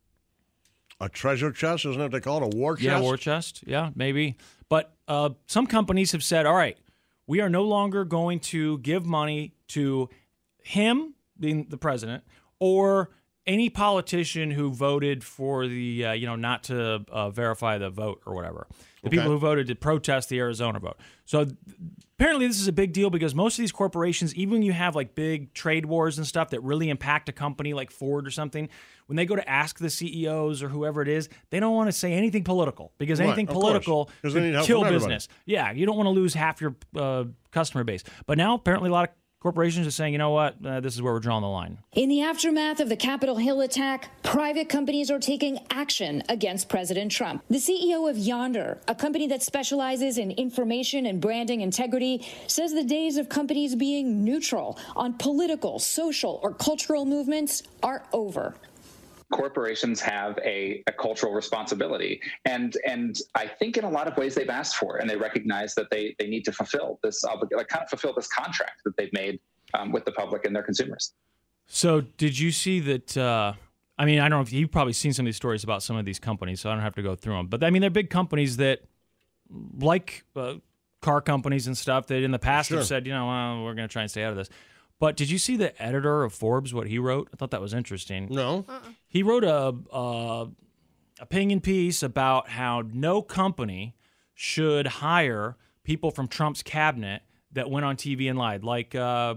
treasure chest, isn't it what they call it? A war chest? Yeah, war chest. Yeah, maybe. But some companies have said, all right, we are no longer going to give money to him, being the president, or any politician who voted for the, not to verify the vote or whatever. The people who voted to protest the Arizona vote. So apparently this is a big deal because most of these corporations, even when you have like big trade wars and stuff that really impact a company like Ford or something, when they go to ask the CEOs or whoever it is, they don't want to say anything political because anything political could kill business. Yeah, you don't want to lose half your customer base. But now apparently a lot of corporations are saying, you know what, this is where we're drawing the line. In the aftermath of the Capitol Hill attack, private companies are taking action against President Trump. The CEO of Yonder, a company that specializes in information and branding integrity, says the days of companies being neutral on political, social, or cultural movements are over. Corporations have a cultural responsibility. And I think in a lot of ways they've asked for it, and they recognize that they need to fulfill this contract that they've made with the public and their consumers. So did you see that, I don't know if you've probably seen some of these stories about some of these companies, so I don't have to go through them. But they're big companies that, like car companies and stuff, that in the past have said, we're going to try and stay out of this. But did you see the editor of Forbes, what he wrote? I thought that was interesting. No. He wrote a opinion piece about how no company should hire people from Trump's cabinet that went on TV and lied, like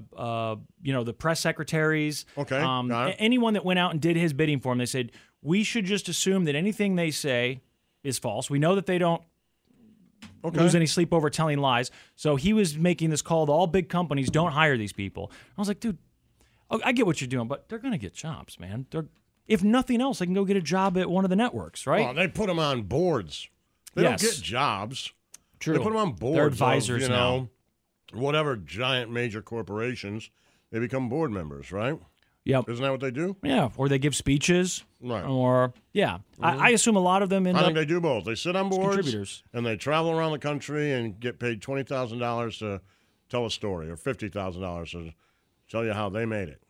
the press secretaries. Okay, got it. Anyone that went out and did his bidding for him. They said, we should just assume that anything they say is false. We know that they don't lose any sleep over telling lies. So he was making this call to all big companies, don't hire these people. I was like, dude, I get what you're doing, but they're going to get jobs, man. If nothing else, they can go get a job at one of the networks, right? Well, they put them on boards. They don't get jobs. True. They put them on boards. They're advisors now. Whatever giant major corporations, they become board members, right? Yep. Isn't that what they do? Yeah, or they give speeches. Right. Or, I assume a lot of them end up... I think they do both. They sit on boards, contributors. And they travel around the country and get paid $20,000 to tell a story, or $50,000 to tell you how they made it.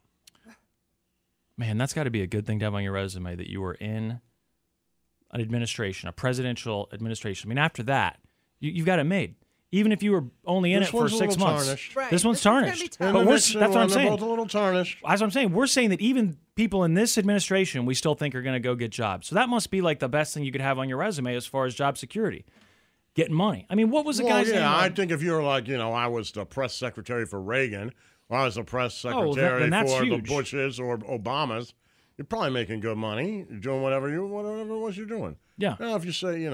Man, that's got to be a good thing to have on your resume, that you were in an administration, a presidential administration. After that, you've got it made. Even if you were only in it for 6 months. Right. This one's tarnished. But that's what I'm saying. They're both a little tarnished. As I'm saying, we're saying that even people in this administration, we still think are going to go get jobs. So that must be like the best thing you could have on your resume as far as job security. Getting money. What was the guy's name? I think if you were like, I was the press secretary for Reagan, or I was the press secretary for the Bushes or Obamas, you're probably making good money. You're doing whatever it was you're doing. Yeah. Now, if you say,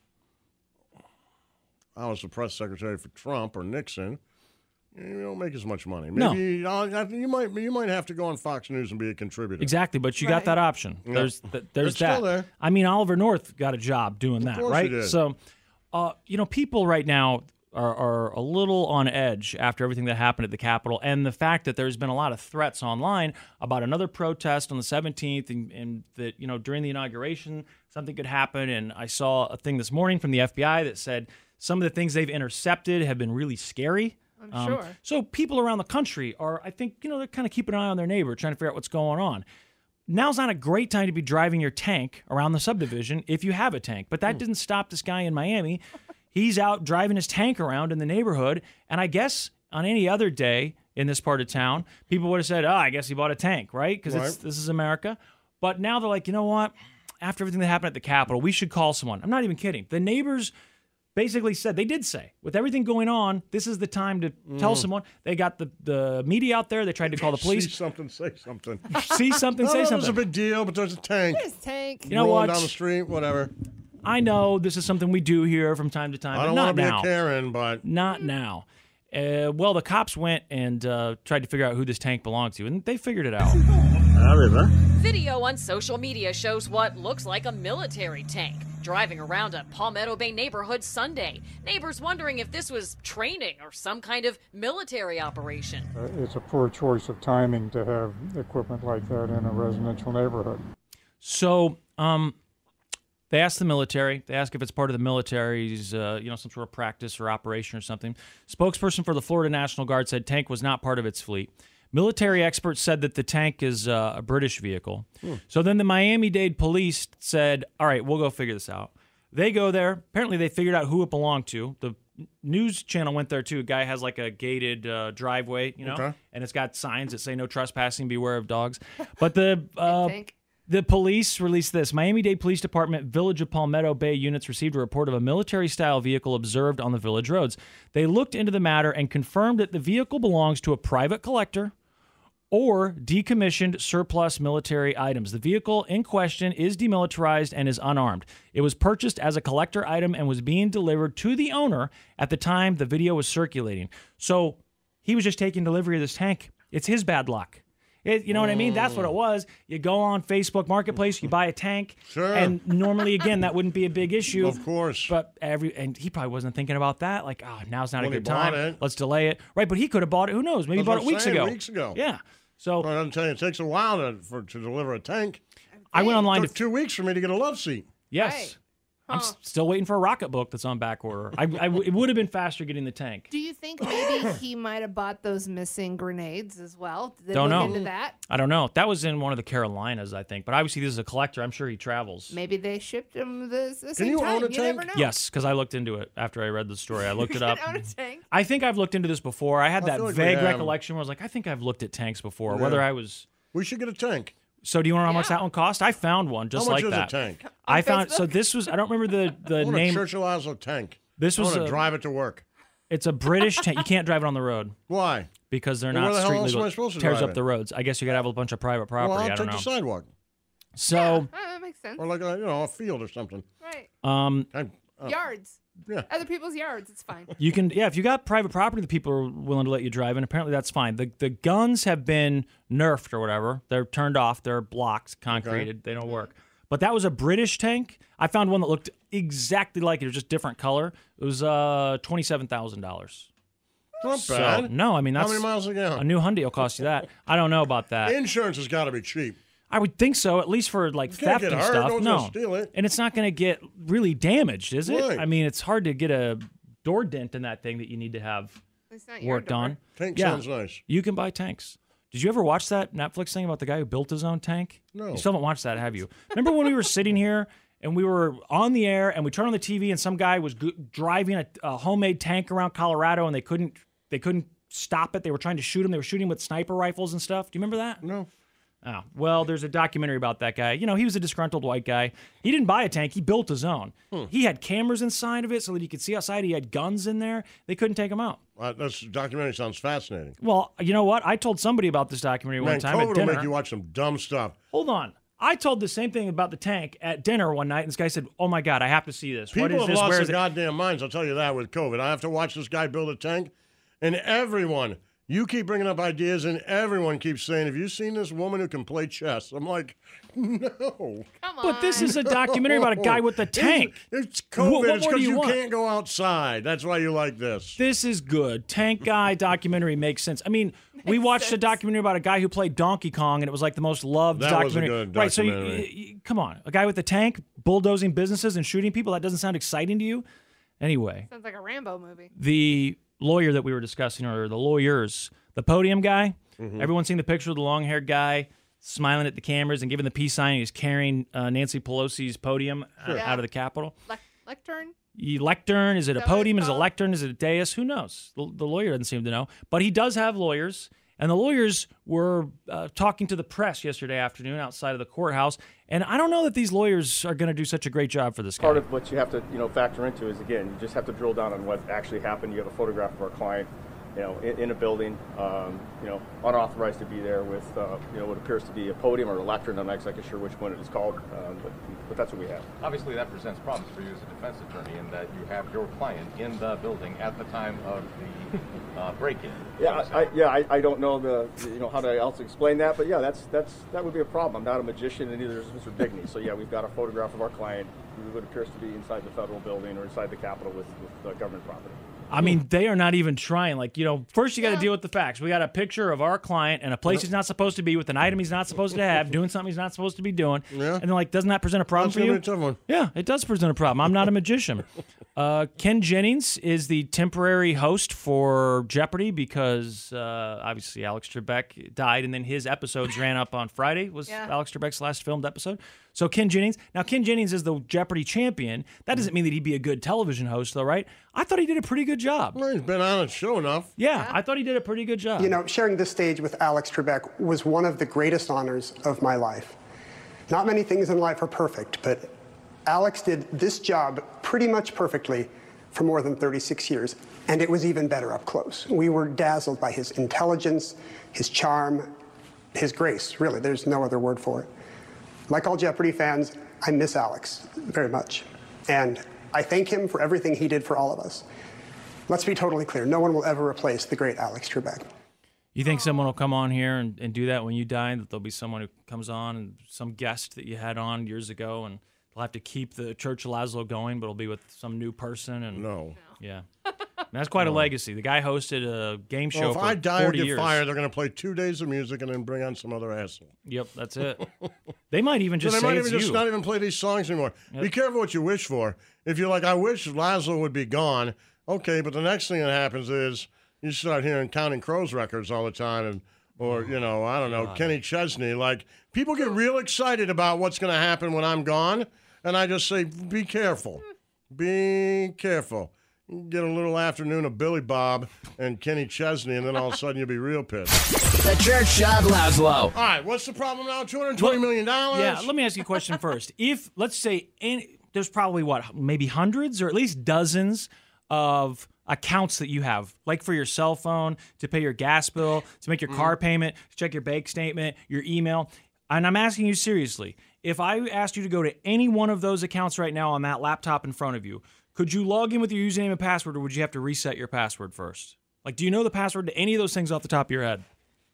I was the press secretary for Trump or Nixon, you don't make as much money. Maybe you might have to go on Fox News and be a contributor. Exactly, but you got that option. Yeah. There's that. Still there. Oliver North got a job doing that, right? He did. So, people right now are a little on edge after everything that happened at the Capitol, and the fact that there's been a lot of threats online about another protest on the 17th, and that during the inauguration something could happen. And I saw a thing this morning from the FBI that said some of the things they've intercepted have been really scary. I'm sure. So people around the country are, I think, they're kind of keeping an eye on their neighbor, trying to figure out what's going on. Now's not a great time to be driving your tank around the subdivision if you have a tank. But that didn't stop this guy in Miami. He's out driving his tank around in the neighborhood, and I guess on any other day in this part of town, people would have said, I guess he bought a tank, right? Because this is America. But now they're like, you know what? After everything that happened at the Capitol, we should call someone. I'm not even kidding. The neighbors basically said, they did say, with everything going on, this is the time to tell someone. They got the media out there. They tried to call the police. See something, say something. See something, say something. It's a big deal, but there's a tank. There's a tank. You know what? Down the street, whatever. I know this is something we do here from time to time. I don't want to be a Karen, but... Not now. Well, the cops went and tried to figure out who this tank belonged to, and they figured it out. Video on social media shows what looks like a military tank driving around a Palmetto Bay neighborhood Sunday. Neighbors wondering if this was training or some kind of military operation. It's a poor choice of timing to have equipment like that in a residential neighborhood. So, they asked the military. They asked if it's part of the military's, some sort of practice or operation or something. Spokesperson for the Florida National Guard said tank was not part of its fleet. Military experts said that the tank is a British vehicle. So then the Miami-Dade police said, all right, we'll go figure this out. They go there. Apparently they figured out who it belonged to. The news channel went there, too. A guy has like a gated driveway, and it's got signs that say no trespassing, beware of dogs. But the police released this. Miami-Dade Police Department Village of Palmetto Bay units received a report of a military-style vehicle observed on the village roads. They looked into the matter and confirmed that the vehicle belongs to a private collector or decommissioned surplus military items. The vehicle in question is demilitarized and is unarmed. It was purchased as a collector item and was being delivered to the owner at the time the video was circulating. So he was just taking delivery of this tank. It's his bad luck. You know what I mean? That's what it was. You go on Facebook Marketplace, you buy a tank, and normally, again, that wouldn't be a big issue. Of course. But and he probably wasn't thinking about that. Like, now's not a good time. Let's delay it. Right, but he could have bought it. Who knows? Maybe he bought it weeks ago. Yeah. So I'm telling you, it takes a while to deliver a tank. I went online. It took 2 weeks for me to get a love seat. Yes. Right. I'm still waiting for a Rocket Book that's on back order. It would have been faster getting the tank. Do you think maybe he might have bought those missing grenades as well? Did they Don't know. Into that? I don't know. That was in one of the Carolinas, I think. But obviously, this is a collector. I'm sure he travels. Maybe they shipped him the same Can you time. own a tank? Never know. Yes, because I looked into it after I read the story. I looked it up. Own a tank? I think I've looked into this before. I had that like vague recollection where I was like, I think I've looked at tanks before. Whether I was... We should get a tank. So do you know how much that one cost? I found one just like that. How much is a tank? I found so this was I don't remember the name. Churchill has a tank. This was I want to drive it to work. It's a British tank. You can't drive it on the road. Why? Because they're not street legal. Tears up the roads. I guess you got to have a bunch of private property. Well, I don't take know. the sidewalk. So that makes sense. Or like a field or something. Right. Yards. Yeah. Other people's yards. It's fine. You can, if you got private property that people are willing to let you drive in, apparently that's fine. The guns have been nerfed or whatever. They're turned off. They're blocked, concreted. They don't work. But that was a British tank. I found one that looked exactly like it. It was just different color. It was $27,000. Not bad. No, I mean, that's... How many miles a gallon? A new Hyundai will cost you that. I don't know about that. Insurance has got to be cheap. I would think so, at least for like theft and stuff. No, steal it. And it's not going to get really damaged, is it? Right. I mean, it's hard to get a door dent in that thing that you need to have worked on. Tank sounds nice. You can buy tanks. Did you ever watch that Netflix thing about the guy who built his own tank? No. You still haven't watched that, have you? Remember when we were sitting here and we were on the air and we turned on the TV and some guy was driving a homemade tank around Colorado and they couldn't stop it. They were trying to shoot him. They were shooting with sniper rifles and stuff. Do you remember that? No. Oh, well, there's a documentary about that guy. You know, he was a disgruntled white guy. He didn't buy a tank. He built his own. He had cameras inside of it so that he could see outside. He had guns in there. They couldn't take him out. This documentary sounds fascinating. Well, you know what? I told somebody about this documentary one time at dinner. COVID will make you watch some dumb stuff. Hold on. I told the same thing about the tank at dinner one night, and this guy said, "Oh, my God, I have to see this. People what is have this? lost Where their is it?" goddamn minds, I'll tell you that, with COVID. I have to watch this guy build a tank, and everyone... You keep bringing up ideas, and everyone keeps saying, have you seen this woman who can play chess? I'm like, no. Come on. But this is a documentary about a guy with a tank. It's COVID. What it's more do because you want? Can't go outside. That's why you like this. This is good. Tank guy documentary makes sense. I mean, we watched a documentary about a guy who played Donkey Kong, and it was like the most loved documentary. Was a good documentary. Right, so come on. A guy with a tank bulldozing businesses and shooting people, that doesn't sound exciting to you? Anyway. Sounds like a Rambo movie. The lawyer that we were discussing, or the lawyers, the podium guy, everyone's seen the picture of the long-haired guy smiling at the cameras and giving the peace sign. He's carrying Nancy Pelosi's podium out of the Capitol. Lectern? Is it a podium? Is it a lectern? Is it a dais? Who knows? The lawyer doesn't seem to know. But he does have lawyers. And the lawyers were talking to the press yesterday afternoon outside of the courthouse. And I don't know that these lawyers are going to do such a great job for this guy. Part of what you have to, factor into is, again, you just have to drill down on what actually happened. You have a photograph of our client, in a building, unauthorized to be there with, what appears to be a podium or a lectern. I'm not exactly sure which one it is called, but that's what we have. Obviously, that presents problems for you as a defense attorney in that you have your client in the building at the time of the break-in. I don't know how to else explain that, but that would be a problem. I'm not a magician, and neither is Mr. Bigney. So we've got a photograph of our client who appears to be inside the federal building or inside the Capitol with government property. I mean, they are not even trying. First you got to deal with the facts. We got a picture of our client in a place he's not supposed to be with an item he's not supposed to have, doing something he's not supposed to be doing. Yeah. And they're doesn't that present a problem for you? Yeah, it does present a problem. I'm not a magician. Ken Jennings is the temporary host for Jeopardy because obviously Alex Trebek died, and then his episodes ran up on Friday. Was Alex Trebek's last filmed episode. So Ken Jennings. Now, Ken Jennings is the Jeopardy champion. That doesn't mean that he'd be a good television host, though, right? I thought he did a pretty good job. Well, he's been on a show enough. Yeah, I thought he did a pretty good job. Sharing this stage with Alex Trebek was one of the greatest honors of my life. Not many things in life are perfect, but Alex did this job pretty much perfectly for more than 36 years, and it was even better up close. We were dazzled by his intelligence, his charm, his grace, really. There's no other word for it. Like all Jeopardy fans, I miss Alex very much. And I thank him for everything he did for all of us. Let's be totally clear. No one will ever replace the great Alex Trebek. You think someone will come on here and do that when you die, that there'll be someone who comes on and some guest that you had on years ago, and they'll have to keep the Church of Laszlo going, but it'll be with some new person? And no. Yeah. And that's quite a legacy. The guy hosted a game show for 40 years. If I die or get fired, they're going to play 2 days of music and then bring on some other asshole. Yep, that's it. They might even just they might even just not even play these songs anymore. Yep. Be careful what you wish for. If you're like, I wish Laszlo would be gone, okay, but the next thing that happens is you start hearing Counting Crows records all the time, or, I don't know, Kenny Chesney. Like, people get real excited about what's going to happen when I'm gone, and I just say, be careful. Be careful. Get a little afternoon of Billy Bob and Kenny Chesney, and then all of a sudden you'll be real pissed. The Church of Laszlo. All right, what's the problem now? $220 million? Yeah, let me ask you a question first. If, let's say, there's probably, maybe hundreds or at least dozens of accounts that you have, like for your cell phone, to pay your gas bill, to make your car payment, to check your bank statement, your email. And I'm asking you seriously, if I asked you to go to any one of those accounts right now on that laptop in front of you, could you log in with your username and password, or would you have to reset your password first? Like, do you know the password to any of those things off the top of your head?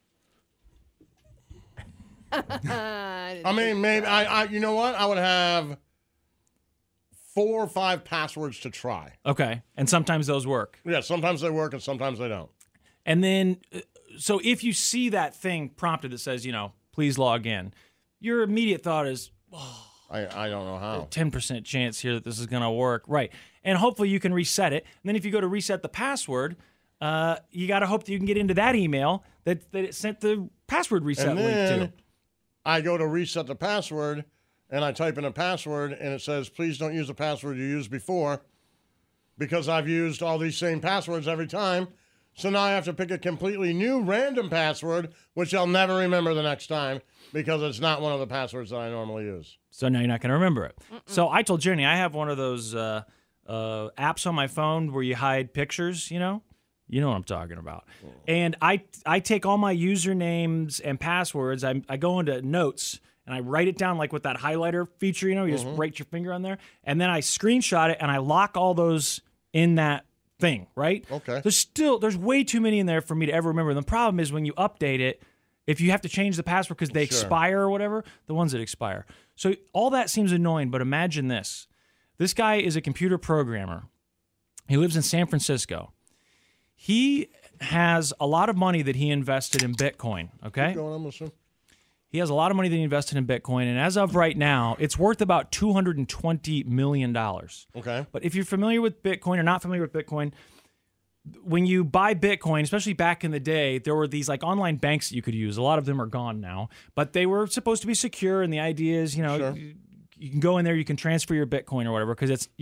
I mean, maybe you know what? I would have 4 or 5 passwords to try. Okay, and sometimes those work. Yeah, sometimes they work and sometimes they don't. And then, so if you see that thing prompted that says, please log in, your immediate thought is, I don't know how. 10% chance here that this is going to work. Right. And hopefully you can reset it. And then if you go to reset the password, you got to hope that you can get into that email that it sent the password reset link to. I go to reset the password, and I type in a password, and it says, please don't use the password you used before, because I've used all these same passwords every time. So now I have to pick a completely new random password, which I'll never remember the next time, because it's not one of the passwords that I normally use. So now you're not going to remember it. So I told Jenny, I have one of those apps on my phone where you hide pictures, You know what I'm talking about. And I take all my usernames and passwords, I go into notes, and I write it down like with that highlighter feature, you just write your finger on there, and then I screenshot it, and I lock all those in that thing, right? Okay. There's way too many in there for me to ever remember. And the problem is when you update it, if you have to change the password because they expire or whatever, the ones that expire. So all that seems annoying, but imagine this. This guy is a computer programmer. He lives in San Francisco. He has a lot of money that he invested in Bitcoin, okay? Keep going, I'm listening. He has a lot of money that he invested in Bitcoin, and as of right now, it's worth about $220 million. Okay. But if you're familiar with Bitcoin or not familiar with Bitcoin, when you buy Bitcoin, especially back in the day, there were these like online banks that you could use. A lot of them are gone now, but they were supposed to be secure, and the idea is, you can go in there, you can transfer your Bitcoin or whatever, because you can't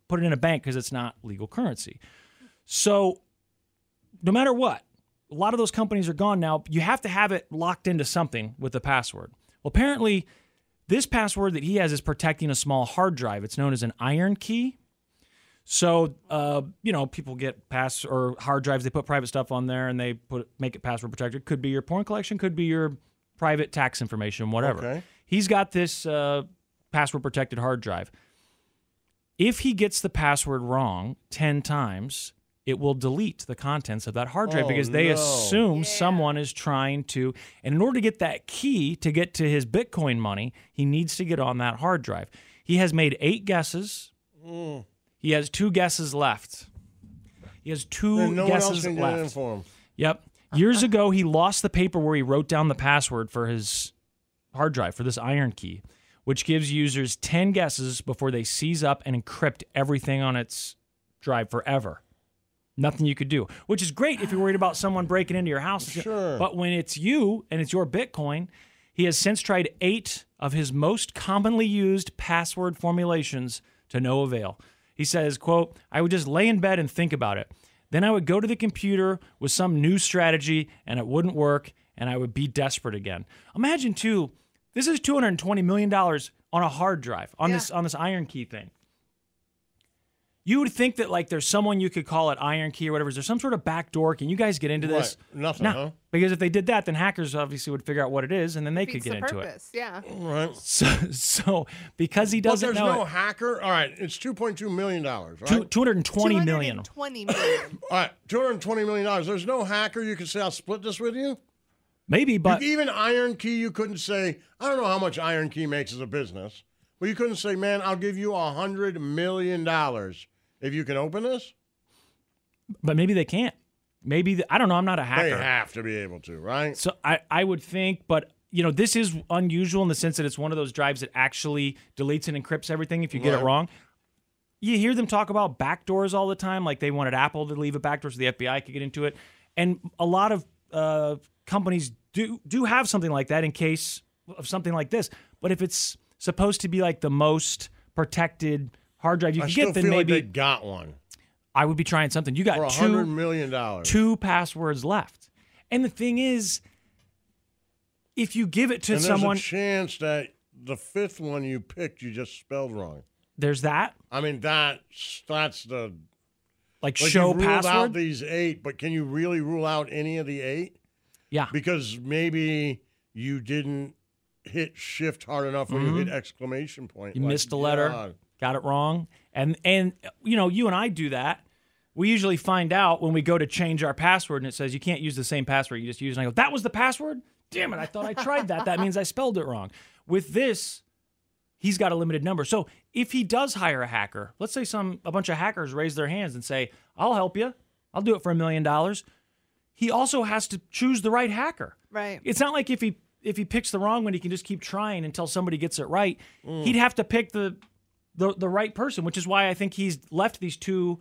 put it in a bank because it's not legal currency. So no matter what, a lot of those companies are gone now. You have to have it locked into something with the password. Well, apparently, this password that he has is protecting a small hard drive. It's known as an iron key. So, people get or hard drives. They put private stuff on there and they make it password protected. Could be your porn collection. Could be your private tax information. Whatever. Okay. He's got this password protected hard drive. If he gets the password wrong 10 times, it will delete the contents of that hard drive because they assume someone is trying to. And in order to get that key to get to his Bitcoin money, he needs to get on that hard drive. He has made 8 guesses. He has 2 guesses left. He has 2 no guesses one else can left. get in for him. Yep. Years ago, he lost the paper where he wrote down the password for his hard drive, for this iron key, which gives users 10 guesses before they seize up and encrypt everything on its drive forever. Nothing you could do, which is great if you're worried about someone breaking into your house. Sure. But when it's you and it's your Bitcoin, he has since tried 8 of his most commonly used password formulations to no avail. He says, quote, "I would just lay in bed and think about it. Then I would go to the computer with some new strategy and it wouldn't work and I would be desperate again." Imagine, too, this is $220 million on a hard drive, on this iron key thing. You would think that, like, there's someone you could call it Iron Key or whatever. Is there some sort of back door? Can you guys get into this? Right. Nothing, huh? Because if they did that, then hackers obviously would figure out what it is, and then they could get into it. Yeah. Right. So because he doesn't know, there's no hacker. All right, it's $2.2 million, right? $220 million. $220 million. All right, $220 million. There's no hacker you can say, "I'll split this with you"? Maybe, but even Iron Key, you couldn't say, I don't know how much Iron Key makes as a business, but you couldn't say, "Man, I'll give you $100 million if you can open this." But maybe they can't. Maybe I don't know. I'm not a hacker. They have to be able to, right? So I would think, but this is unusual in the sense that it's one of those drives that actually deletes and encrypts everything if you get it wrong. You hear them talk about backdoors all the time, like they wanted Apple to leave a backdoor so the FBI could get into it, and a lot of companies do have something like that in case of something like this. But if it's supposed to be like the most protected hard drive you can get, then maybe like they got one. I would be trying something. You got for $100 million. 2 passwords left. And the thing is, if you give it to someone, there's a chance that the 5th one you picked, you just spelled wrong. There's that. I mean, that's the show you password. Out these 8, but can you really rule out any of the 8? Yeah, because maybe you didn't hit shift hard enough, or you hit exclamation point. You missed a letter. Got it wrong. And you and I do that. We usually find out when we go to change our password and it says you can't use the same password you just used. And I go, "That was the password? Damn it, I thought I tried that. That means I spelled it wrong." With this, he's got a limited number. So if he does hire a hacker, let's say a bunch of hackers raise their hands and say, "I'll help you. I'll do it for $1 million." He also has to choose the right hacker. Right. It's not like if he picks the wrong one, he can just keep trying until somebody gets it right. He'd have to pick the right person, which is why I think he's left these 2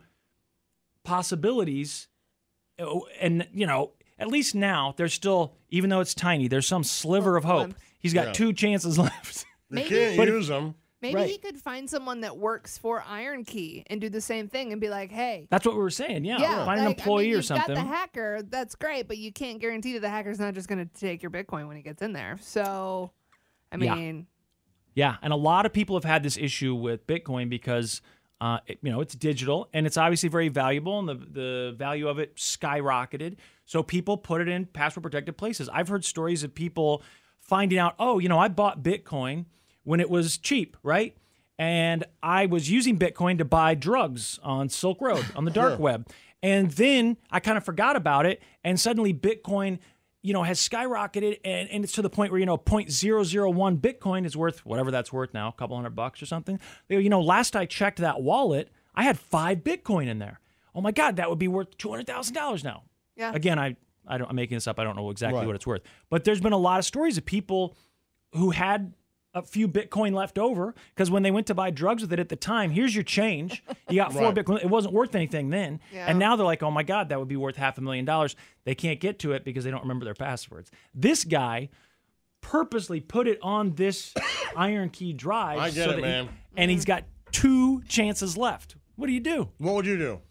possibilities. And, at least now there's still, even though it's tiny, there's some sliver of hope. He's got 2 chances left. You can't use them. Maybe he could find someone that works for Iron Key and do the same thing and be like, "Hey." That's what we were saying, yeah. Find an employee or something. You've got the hacker, that's great, but you can't guarantee that the hacker's not just going to take your Bitcoin when he gets in there. So, I mean. Yeah, and a lot of people have had this issue with Bitcoin because, it's digital, and it's obviously very valuable, and the value of it skyrocketed. So people put it in password-protected places. I've heard stories of people finding out, I bought Bitcoin when it was cheap, right? And I was using Bitcoin to buy drugs on Silk Road, on the dark web. And then I kind of forgot about it, and suddenly Bitcoin, has skyrocketed, and it's to the point where, 0.001 Bitcoin is worth whatever that's worth now, a couple $100 or something. Last I checked that wallet, I had 5 Bitcoin in there. Oh my God, that would be worth $200,000 now. Yeah. Again, I'm making this up. I don't know exactly what it's worth. But there's been a lot of stories of people who had a few Bitcoin left over because when they went to buy drugs with it at the time, here's your change. You got 4 Bitcoin. It wasn't worth anything then. Yeah. And now they're like, "Oh my God, that would be worth $500,000. They can't get to it because they don't remember their passwords. This guy purposely put it on this Iron Key drive. I get it, man. And he's got 2 chances left. What do you do? What would you do?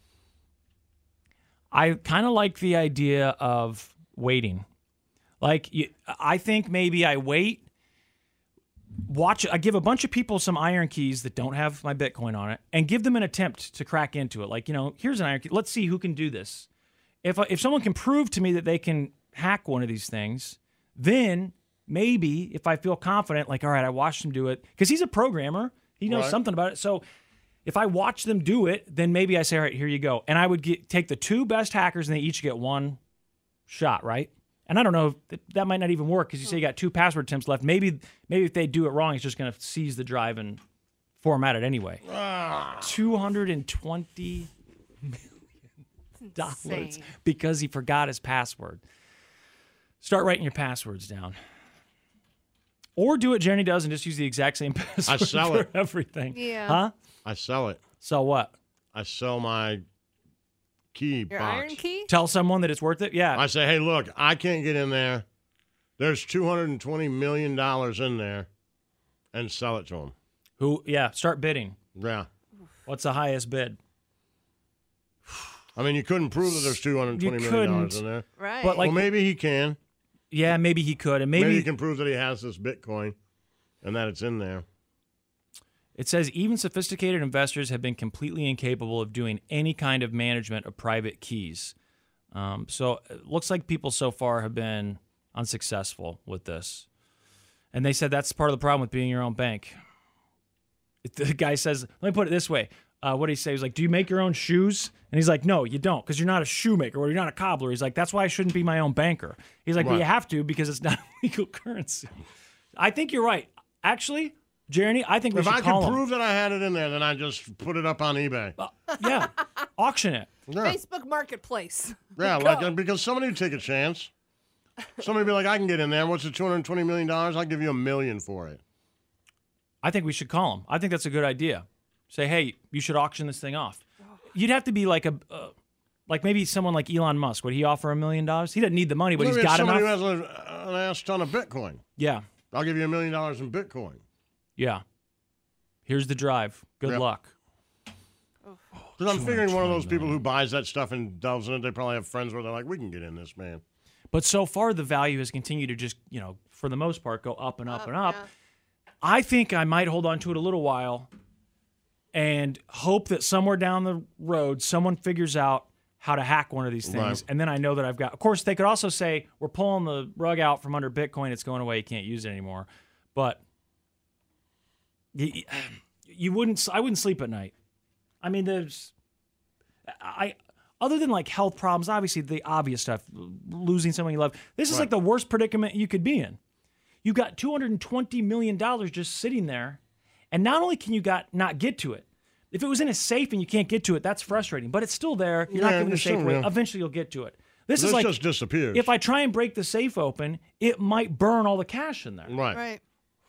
I kind of like the idea of waiting. Like, I think maybe I wait, watch it. I give a bunch of people some iron keys that don't have my Bitcoin on it and give them an attempt to crack into it. Like, here's an iron key. Let's see who can do this. If someone can prove to me that they can hack one of these things, then maybe if I feel confident, like, all right, I watched him do it, because he's a programmer. He knows something about it. So if I watch them do it, then maybe I say, all right, here you go. And I would take the two best hackers and they each get one shot, right? And I don't know if that might not even work because you say you got 2 password attempts left. Maybe if they do it wrong, it's just going to seize the drive and format it anyway. $220 million because he forgot his password. Start writing your passwords down. Or do what Jenny does and just use the exact same password I sell for it. everything. Yeah. Huh? I sell it. Sell what? I sell my key Your box. iron key? Tell someone that it's worth it? Yeah. I say, hey, look, I can't get in there. There's $220 million in there, and sell it to them. Start bidding. Yeah. What's the highest bid? I mean, you couldn't prove that there's $220 million in there. Right. But well, maybe he can. Yeah, maybe he could. And maybe he can prove that he has this Bitcoin and that it's in there. It says even sophisticated investors have been completely incapable of doing any kind of management of private keys. So it looks like people so far have been unsuccessful with this. And they said that's part of the problem with being your own bank. The guy says, let me put it this way. What did he say? He's like, do you make your own shoes? And he's like, no, you don't, because you're not a shoemaker or you're not a cobbler. He's like, that's why I shouldn't be my own banker. He's like, well, you have to because it's not legal currency. I think you're right. Actually, Jeremy, I think we should call him. If I can prove that I had it in there, then I just put it up on eBay. Yeah, auction it. Yeah. Facebook Marketplace. Yeah, because somebody would take a chance. Somebody would be like, I can get in there. What's the $220 million? I'll give you $1 million for it. I think we should call him. I think that's a good idea. Say, hey, you should auction this thing off. You'd have to be like like maybe someone like Elon Musk. Would he offer $1 million? He doesn't need the money, but he's got enough. Somebody who has an ass ton of Bitcoin. Yeah. I'll give you $1 million in Bitcoin. Yeah. Here's the drive. Good luck. Because I'm figuring one of those people who buys that stuff and delves in it, they probably have friends where they're like, we can get in this, man. But so far, the value has continued to just, for the most part, go up and up and up. Yeah. I think I might hold on to it a little while and hope that somewhere down the road, someone figures out how to hack one of these things. Right. And then I know that I've got, of course, they could also say, we're pulling the rug out from under Bitcoin. It's going away. You can't use it anymore. But I wouldn't sleep at night. I mean, other than like health problems, obviously the obvious stuff, losing someone you love. This is like the worst predicament you could be in. You got $220 million just sitting there, and not only can you not get to it, if it was in a safe and you can't get to it, that's frustrating. But it's still there. You're not giving the safe away. Eventually, you'll get to it. This is like just disappears. If I try and break the safe open, it might burn all the cash in there. Right.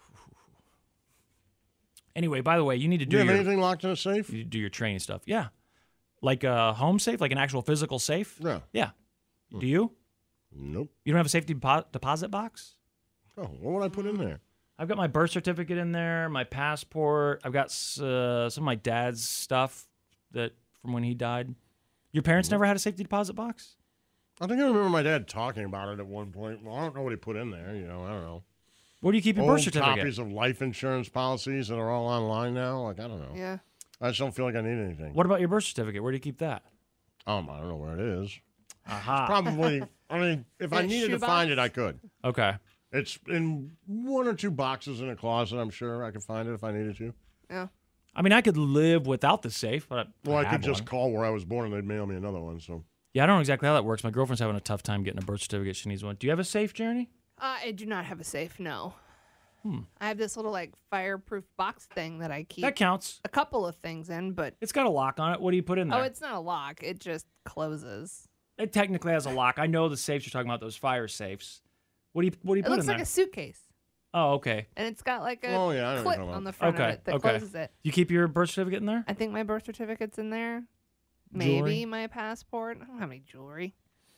Anyway, by the way, you need to do. Do you have anything locked in a safe? You do your training stuff. Yeah, like a home safe, like an actual physical safe. Yeah. Yeah. Do you? Nope. You don't have a safety deposit box? Oh, what would I put in there? I've got my birth certificate in there, my passport. I've got some of my dad's stuff from when he died. Your parents never had a safety deposit box? I think I remember my dad talking about it at one point. Well, I don't know what he put in there. I don't know. Where do you keep your birth certificate? Copies of life insurance policies that are all online now. Like, I don't know. Yeah. I just don't feel like I need anything. What about your birth certificate? Where do you keep that? I don't know where it is. Aha. Probably. I mean, if I needed to find it, I could. Okay. It's in 1 or 2 boxes in a closet. I'm sure I could find it if I needed to. Yeah. I mean, I could live without the safe, but I could just call where I was born and they'd mail me another one. So. Yeah, I don't know exactly how that works. My girlfriend's having a tough time getting a birth certificate. She needs one. Do you have a safe, Jeremy? I do not have a safe. No. I have this little fireproof box thing that I keep. That counts. A couple of things in, but it's got a lock on it. What do you put in there? Oh, it's not a lock. It just closes. It technically has a lock. I know the safes you're talking about, those fire safes. What do you put in there? It looks like a suitcase. Oh, okay. And it's got like a clip on the front of it that closes it. You keep your birth certificate in there? I think my birth certificate's in there. Maybe my passport. I don't have any jewelry.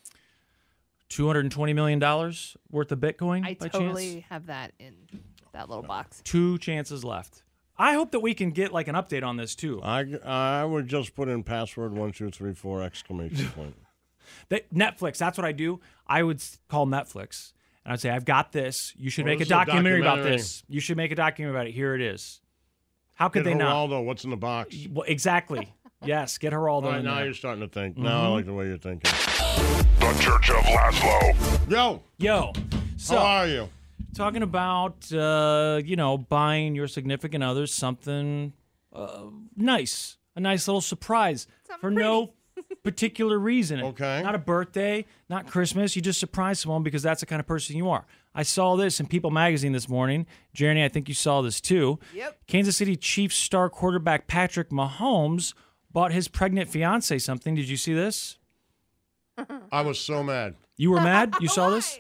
$220 million worth of Bitcoin? I totally have that in that little box. 2 chances left. I hope that we can get like an update on this too. I would just put in password 1234 exclamation point. Netflix, that's what I do. I would call Netflix and I'd say, I've got this. You should make a documentary about this. You should make a documentary about it. Here it is. How could they not? Geraldo, what's in the box? Well, exactly. Yes, get Geraldo in now there. You're starting to think. Mm-hmm. Now I like the way you're thinking. The Church of Laszlo. Yo. So, how are you? Talking about, buying your significant other something nice. A nice little surprise for no particular reason. Okay. Not a birthday, not Christmas. You just surprise someone because that's the kind of person you are. I saw this in People magazine this morning. Jeremy, I think you saw this too. Yep. Kansas City Chiefs star quarterback Patrick Mahomes bought his pregnant fiance something. Did you see this? I was so mad. You were mad? You saw this?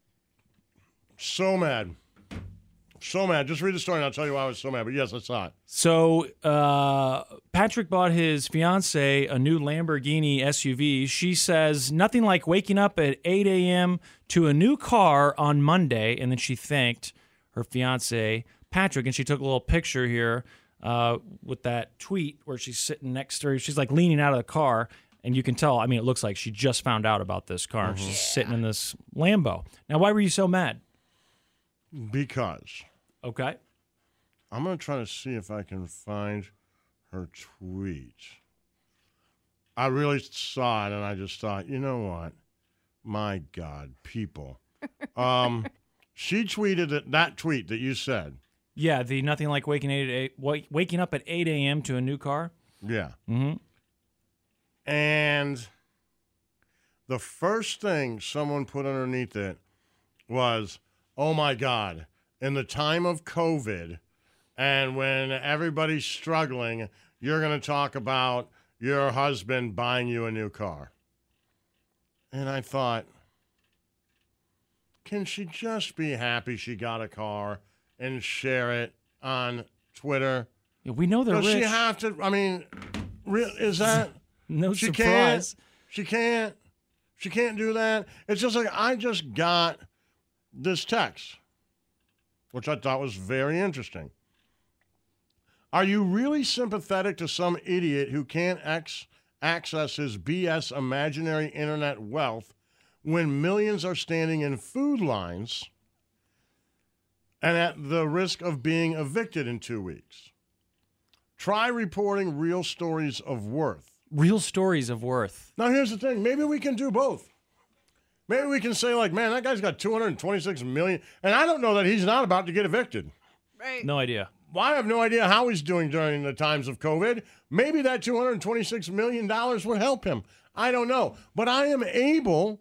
So mad. So mad. Just read the story and I'll tell you why I was so mad. But yes, I saw it. So Patrick bought his fiance a new Lamborghini SUV. She says nothing like waking up at 8 a.m. to a new car on Monday. And then she thanked her fiance, Patrick. And she took a little picture here with that tweet where she's sitting next to her. She's like leaning out of the car. And you can tell, it looks like she just found out about this car. Mm-hmm. She's sitting in this Lambo. Now, why were you so mad? Because. Okay. I'm going to try to see if I can find her tweet. I really saw it, and I just thought, you know what? My God, people. She tweeted that tweet that you said. Yeah, the nothing like waking up at 8 a.m. to a new car. Yeah. Mm-hmm. And the first thing someone put underneath it was, oh, my God, in the time of COVID and when everybody's struggling, you're going to talk about your husband buying you a new car. And I thought, can she just be happy she got a car and share it on Twitter? Yeah, we know they're rich. Does she have to? Is that... No surprise. She can't do that. It's just like I just got this text, which I thought was very interesting. Are you really sympathetic to some idiot who can't access his BS imaginary internet wealth when millions are standing in food lines and at the risk of being evicted in 2 weeks? Try reporting real stories of worth. Real stories of worth. Now, here's the thing. Maybe we can do both. Maybe we can say, like, man, that guy's got $226 million, and I don't know that he's not about to get evicted. Right. No idea. Well, I have no idea how he's doing during the times of COVID. Maybe that $226 million would help him. I don't know. But I am able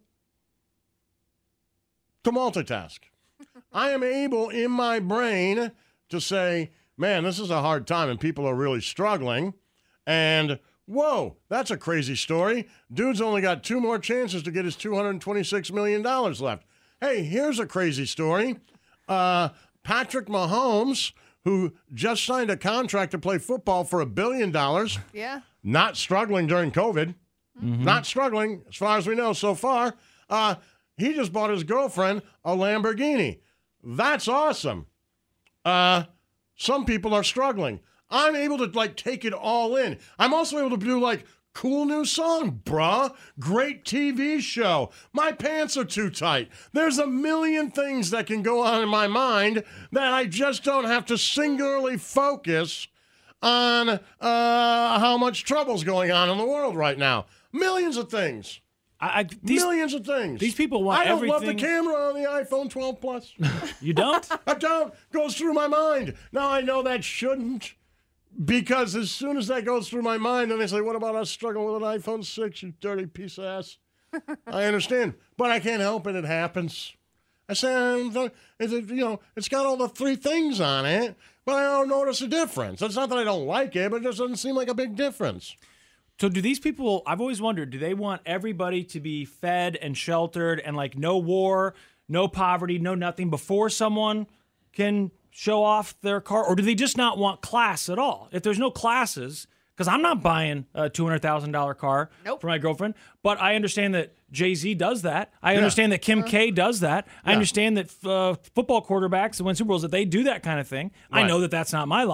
to multitask. I am able in my brain to say, man, this is a hard time, and people are really struggling, and... whoa, that's a crazy story. Dude's only got 2 more chances to get his $226 million left. Hey, here's a crazy story. Patrick Mahomes, who just signed a contract to play football for $1 billion. Yeah. Not struggling during COVID. Mm-hmm. Not struggling, as far as we know so far. He just bought his girlfriend a Lamborghini. That's awesome. Some people are struggling. I'm able to, take it all in. I'm also able to do, cool new song, bruh. Great TV show. My pants are too tight. There's a million things that can go on in my mind that I just don't have to singularly focus on how much trouble's going on in the world right now. Millions of things. Millions of things. These people want everything. I don't love the camera on the iPhone 12 Plus. You don't? I don't. Goes through my mind. Now, I know that shouldn't. Because as soon as that goes through my mind, then they say, what about us struggling with an iPhone 6, you dirty piece of ass? I understand. But I can't help it. It happens. I say, it's got all the 3 things on it, but I don't notice a difference. It's not that I don't like it, but it just doesn't seem like a big difference. So do these people, I've always wondered, do they want everybody to be fed and sheltered and no war, no poverty, no nothing before someone can show off their car? Or do they just not want class at all? If there's no classes, because I'm not buying a $200,000 car for my girlfriend, but I understand that Jay-Z does that. I understand that Kim K does that. I understand that football quarterbacks that win Super Bowls, that they do that kind of thing. Right. I know that that's not my life.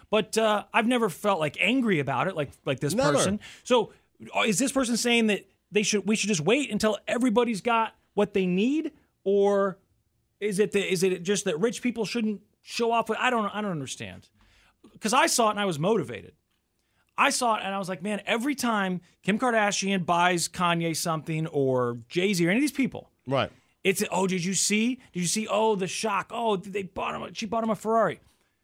But I've never felt like angry about it, like this Never. person. So is this person saying that we should just wait until everybody's got what they need, or is it just that rich people shouldn't show off? I don't understand. Because I saw it and I was motivated. I saw it and I was like, man, every time Kim Kardashian buys Kanye something or Jay-Z or any of these people, right? It's, oh, did you see? Oh, the shock. Oh, she bought him a Ferrari.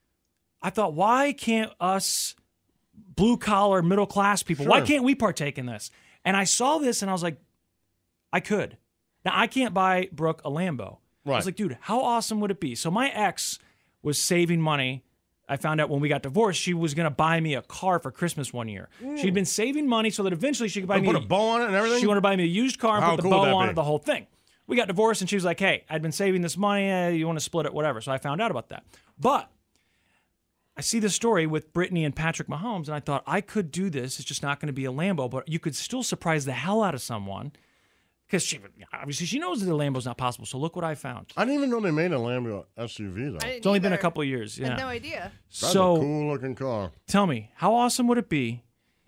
I thought, why can't us blue collar, middle class people, why can't we partake in this? And I saw this and I was like, I could. Now, I can't buy Brooke a Lambo. Right. I was like, dude, how awesome would it be? So my ex was saving money. I found out when we got divorced, she was going to buy me a car for Christmas one year. She'd been saving money so that eventually she could buy me put a bow on it and everything? She wanted to buy me a used car and How put the cool would bow that on be? it, the whole thing. We got divorced and she was like, hey, I'd been saving this money. You want to split it, whatever. So I found out about that. But I see this story with Brittany and Patrick Mahomes, and I thought, I could do this. It's just not going to be a Lambo, but you could still surprise the hell out of someone. Because obviously she knows that the Lambo's not possible. So look what I found. I didn't even know they made a Lambo SUV, though. It's only been a couple of years. I Yeah. had no idea. That's a cool-looking car. Tell me, how awesome would it be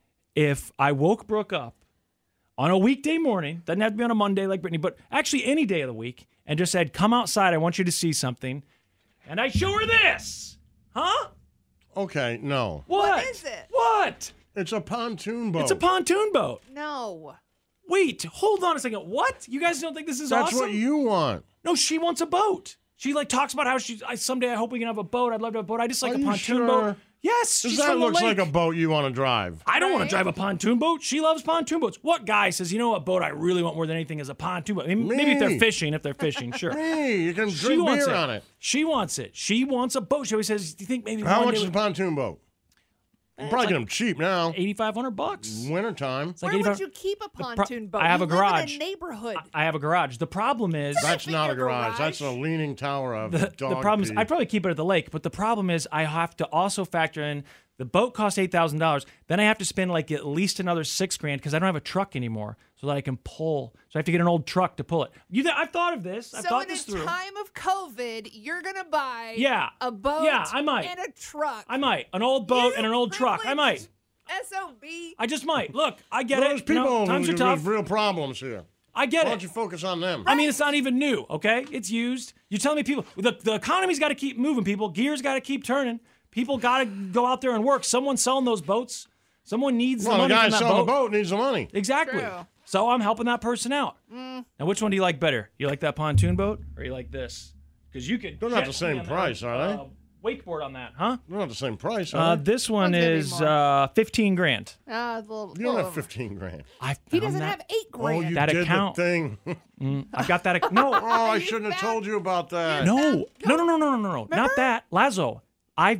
if I woke Brooke up on a weekday morning, doesn't have to be on a Monday like Brittany, but actually any day of the week, and just said, come outside, I want you to see something, and I show her this? Huh? Okay, no. What is it? What? It's a pontoon boat. It's a pontoon boat. No. Wait, hold on a second. What? You guys don't think this is That's awesome? what you want. No, she wants a boat. She talks about how someday I hope we can have a boat. I'd love to have a boat. I just like Are a you pontoon sure? boat. Yes, Because she's that from the looks lake. like a boat you want to drive. I don't want to drive a pontoon boat. She loves pontoon boats. What guy says, you know what boat I really want more than anything is a pontoon boat? Maybe if they're fishing, sure. Me, you can She drink wants beer it. on it. She wants it. She wants a boat. She always says, do you think maybe How one much day is a pontoon boat? You probably get them cheap now. $8,500. Wintertime. Where would you keep a pontoon boat? I have You a live garage. in a neighborhood. I have a garage. The problem is That's not a garage. That's a leaning tower of the dog problem is pee. I'd probably keep it at the lake, but the problem is I have to also factor in the boat costs $8,000. Then I have to spend like at least another $6,000 because I don't have a truck anymore, so that I can pull. So I have to get an old truck to pull it. I've thought of this. I've So thought in this a through. time of COVID, you're gonna buy a boat Yeah, I might. and a truck. I might. An old boat and an old truck. I might. SOB. I just might. Look, I get Those it. You know, people times are with tough. real problems here. I get Why it. don't you focus on them? I mean, it's not even new, okay? It's used. You're telling me people, the economy's got to keep moving, people. Gears got to keep turning. People got to go out there and work. Someone's selling those boats. Someone needs the Well, the money guy from that selling boat. the boat needs the money. Exactly. True. So I'm helping that person out. Now, which one do you like better? You like that pontoon boat or you like this? Because you could. They're not the jet same me on price, that, are they? Wakeboard on that, huh? They're not the same price, are they? This one One's gonna be is more. $15,000. It's a little, You don't have 15 grand. He doesn't have $8 Oh, grand. you That did account. the thing. I've got that. No, Oh, I shouldn't have told you about that. no. Not that. Lazo, I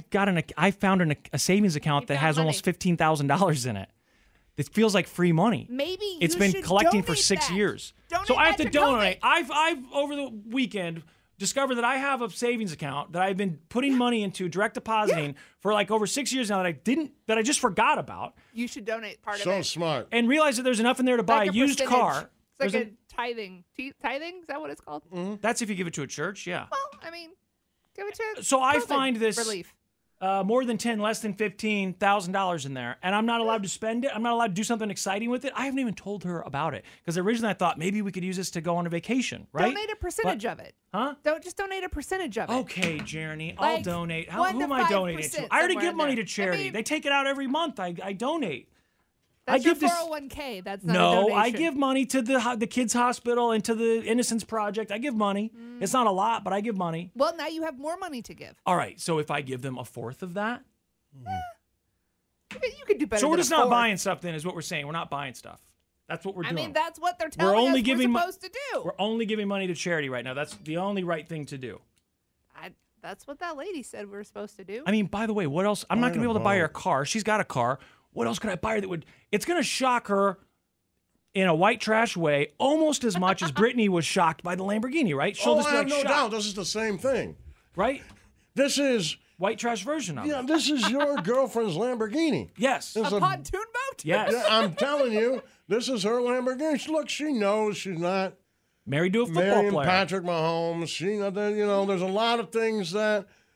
found a savings account that has almost $15,000 in it. It feels like free money. Maybe It's you been should collecting for donate 6 that. years. Donate So I have that to to donate. COVID. I've over the weekend discovered that I have a savings account that I've been putting money into, direct depositing for like over 6 years now that I just forgot about, You should donate part of So it. smart. and realized that there's enough in there to buy Like a a used percentage. car. It's like There's a tithing. Tithing? Is that what it's called? That's if you give it to a church, yeah. Well, I mean, give it to So I COVID find this relief. more than less than $15,000 in there, and I'm not allowed to spend it. I'm not allowed to do something exciting with it. I haven't even told her about it because originally I thought maybe we could use this to go on a vacation, right? Donate a percentage of it. Huh? Don't just donate a percentage of it. Okay, Jeremy, I'll Like donate. Who 1 to am I donating 5% to? I already somewhere give in money there. to charity. I mean- They take it out every month. I donate. That's I give your this. 401k. That's not a No, donation. I give money to the kids' hospital and to the Innocence Project. I give money. It's not a lot, but I give money. Well, now you have more money to give. All right, so if I give them a fourth of that, You could do better. so we're than just a not fourth. buying stuff. Then is what we're saying. We're not buying stuff. That's what we're I doing. mean, that's what they're telling only us giving we're mo- supposed to do. We're only giving money to charity right now. That's the only right thing to do. That's what that lady said we were supposed to do. I mean, by the way, what else? I'm not going to be able to buy her a boat. car. She's got a car. What else could I buy her that would? It's going to shock her in a white trash way almost as much as Brittany was shocked by the Lamborghini, right? She'll Oh, just I be have like, no shocked, doubt. This is the same thing. right? This is White trash version of it. this is your girlfriend's Lamborghini. Yes. It's a pontoon boat? Yes. Yeah, I'm telling you, this is her Lamborghini. Look, she knows she's not Married to a football marrying player. Patrick Mahomes. She, there's a lot of things that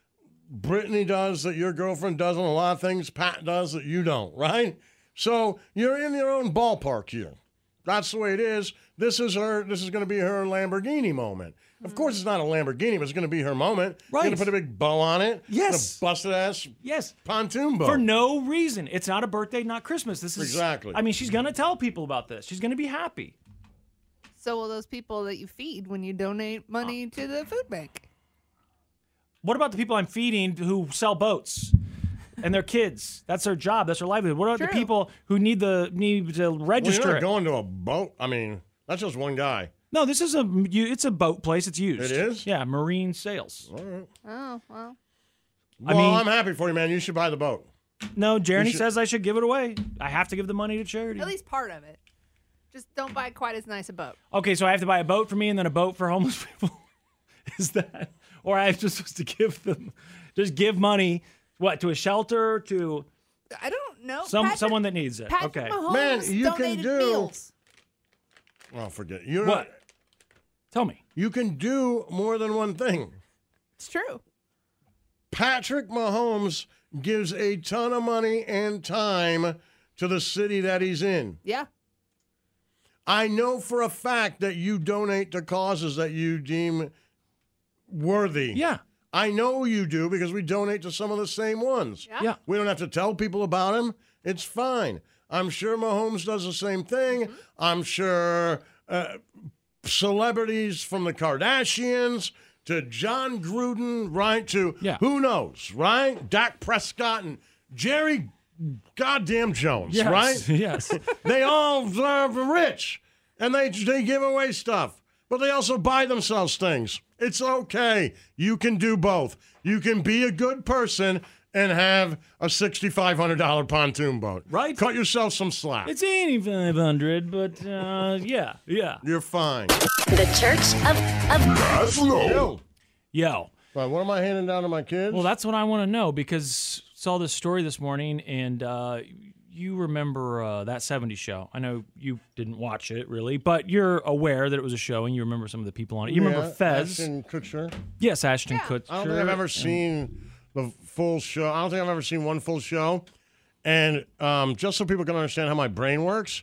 Brittany does that your girlfriend doesn't, a lot of things Pat does that you don't, right? So you're in your own ballpark here. That's the way it is. This is going to be her Lamborghini moment. Of course, it's not a Lamborghini, but it's going to be her moment. Right. Going to put a big bow on it. Yes. A busted ass. Yes. Pontoon boat. For no reason. It's not a birthday, not Christmas. This is exactly. I mean, she's going to tell people about this. She's going to be happy. So will those people that you feed when you donate money to the food bank? What about the people I'm feeding who sell boats? And their kids. That's their job. That's their livelihood. What about the people who need to register? Well, you're not going to a boat. I mean, that's just one guy. No, this is it's a boat place. It's used. It is? Yeah, marine sales. All right. Oh, well. Well, I'm happy for you, man. You should buy the boat. No, Jeremy says I should give it away. I have to give the money to charity. At least part of it. Just don't buy quite as nice a boat. Okay, so I have to buy a boat for me and then a boat for homeless people? Is that? Or I'm just supposed to give money, what, to a shelter, to... I don't know. Someone that needs it. Patrick Okay. Mahomes Man, you can donated do... meals. Well, forget it. What? Tell me. You can do more than one thing. It's true. Patrick Mahomes gives a ton of money and time to the city that he's in. Yeah. I know for a fact that you donate to causes that you deem worthy. Yeah. I know you do because we donate to some of the same ones. Yeah. We don't have to tell people about him. It's fine. I'm sure Mahomes does the same thing. Mm-hmm. I'm sure celebrities from the Kardashians to John Gruden, right, to who knows, right? Dak Prescott and Jerry goddamn Jones, right? Yes. They all are rich, and they give away stuff, but they also buy themselves things. It's okay. You can do both. You can be a good person and have a $6,500 pontoon boat. Right. Cut yourself some slack. It's $8,500, but yeah. You're fine. The Church of Laszlo. Yo. Well, what am I handing down to my kids? Well, that's what I want to know because I saw this story this morning, and you remember that 70s show. I know you didn't watch it, really, but you're aware that it was a show, and you remember some of the people on it. You remember Fez. Ashton Kutcher. Yes, Ashton Kutcher. I don't think I've ever seen the full show. I don't think I've ever seen one full show. And just so people can understand how my brain works,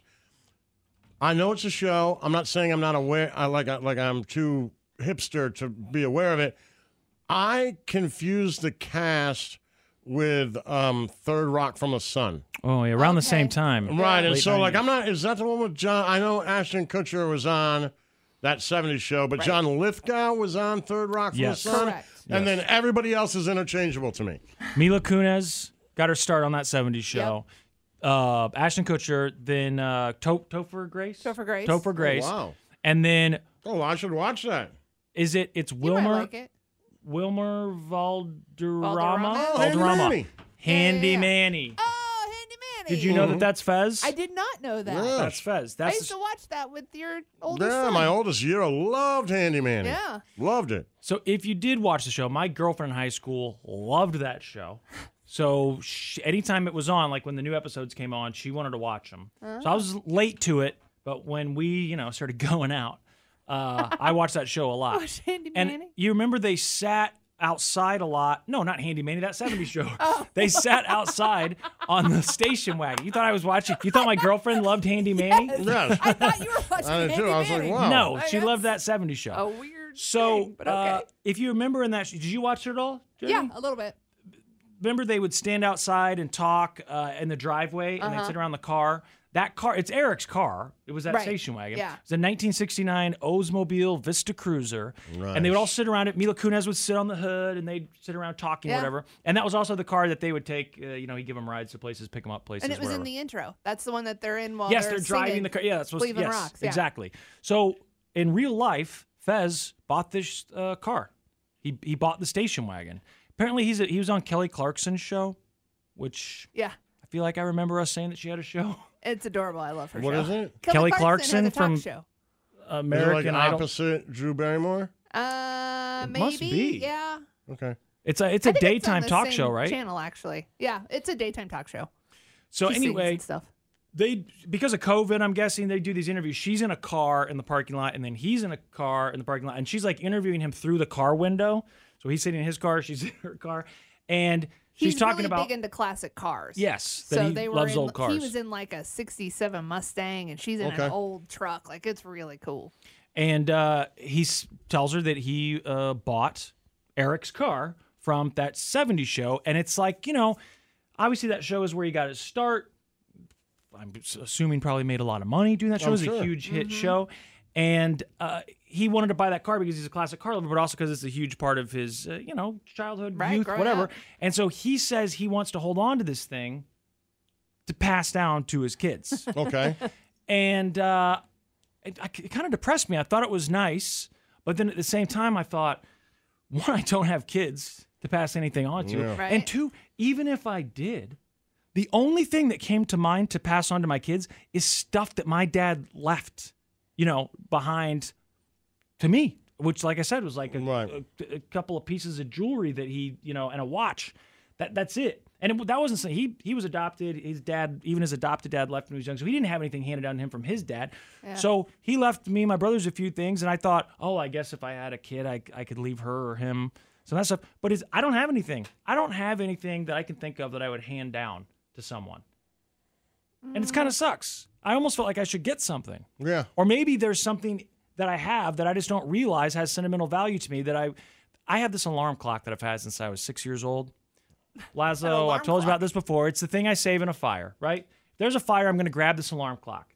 I know it's a show. I'm not saying I'm not aware. Like I'm too hipster to be aware of it. I confused the cast with Third Rock from the Sun. Oh, yeah, around the same time. Right, and Late so 90s. like I'm not. Is that the one with John? I know Ashton Kutcher was on that '70s show, but John Lithgow was on Third Rock from the Sun. Correct. And then everybody else is interchangeable to me. Mila Kunis got her start on that 70s show. Ashton Kutcher, then Topher Grace. Topher Grace. Oh, wow. And then I should watch that. It's Wilmer? You might like it. Wilmer Valderrama? Oh, Handy Handy Manny. Oh, Handy Manny. Did you know that that's Fez? I did not know that. Yeah. That's Fez. I used to watch that with your oldest Yeah, son. my oldest year loved Handy Manny. Yeah. Loved it. So if you did watch the show, my girlfriend in high school loved that show. So anytime it was on, like when the new episodes came on, she wanted to watch them. So I was late to it, but when we, started going out, I watched that show a lot. Watch Handy And Manny. you remember they sat outside a lot. No, not Handy Manny, that 70s show. They sat outside on the station wagon. You thought I was watching? You thought my girlfriend loved Handy Manny? Yes. I thought you were watching I did Handy too. I was like, Manny. wow. No, she That's loved that 70s show. A weird So, thing, but okay. if you remember in that, did you watch it at all, Jenny? Yeah, a little bit. Remember they would stand outside and talk in the driveway, and they'd sit around the car. That car, it's Eric's car. It was that Right. station wagon. Yeah. It was a 1969 Oldsmobile Vista Cruiser. Nice. And they would all sit around it. Mila Kunis would sit on the hood, and they'd sit around talking, Yeah. whatever. And that was also the car that they would take, he'd give them rides to places, pick them up places, And it was whatever. in the intro. That's the one that they're in while Yes, they're they're driving singing the car. Yeah, that's supposed to Cleveland yes, Rocks. Yeah. exactly. So in real life, Fez bought this car. He bought the station wagon. Apparently, he was on Kelly Clarkson's show, which Yeah. I feel like I remember us saying that she had a show. It's adorable. I love her What show. is it? Kelly Clarkson has a Clarkson talk from show. American Is it like Idol. opposite Drew Barrymore? Maybe. must be. Yeah. Okay. It's a I think daytime it's on the talk same show, right? Channel actually. Yeah, it's a daytime talk show. So She sings anyway, and stuff. they because of COVID, I'm guessing they do these interviews. She's in a car in the parking lot, and then he's in a car in the parking lot, and she's like interviewing him through the car window. So he's sitting in his car, she's in her car, And she's talking really about big into classic cars. Yes, so he loves old cars. He was in like a '67 Mustang, and she's in an old truck. Like it's really cool. And he tells her that he bought Eric's car from that '70s show, and it's like, obviously that show is where he got his start. I'm assuming probably made a lot of money doing that show. It was a huge hit show. And he wanted to buy that car because he's a classic car lover, but also because it's a huge part of his, childhood, youth, whatever. Up. And so he says he wants to hold on to this thing to pass down to his kids. Okay. And it kind of depressed me. I thought it was nice, but then at the same time, I thought, one, I don't have kids to pass anything on to. Yeah. Right. And two, even if I did, the only thing that came to mind to pass on to my kids is stuff that my dad left, behind to me, which, like I said, was like a couple of pieces of jewelry that he, and a watch. That's it. And that wasn't saying he was adopted. His dad, even his adopted dad, left when he was young, so he didn't have anything handed down to him from his dad. Yeah. So he left me and my brothers a few things, and I thought, I guess if I had a kid, I could leave her or him some of that stuff. But I don't have anything. I don't have anything that I can think of that I would hand down to someone. And it kind of sucks. I almost felt like I should get something. Yeah. Or maybe there's something that I have that I just don't realize has sentimental value to me. That I have this alarm clock that I've had since I was 6 years old. Laszlo, I've told you about this before. It's the thing I save in a fire, right? If there's a fire, I'm going to grab this alarm clock.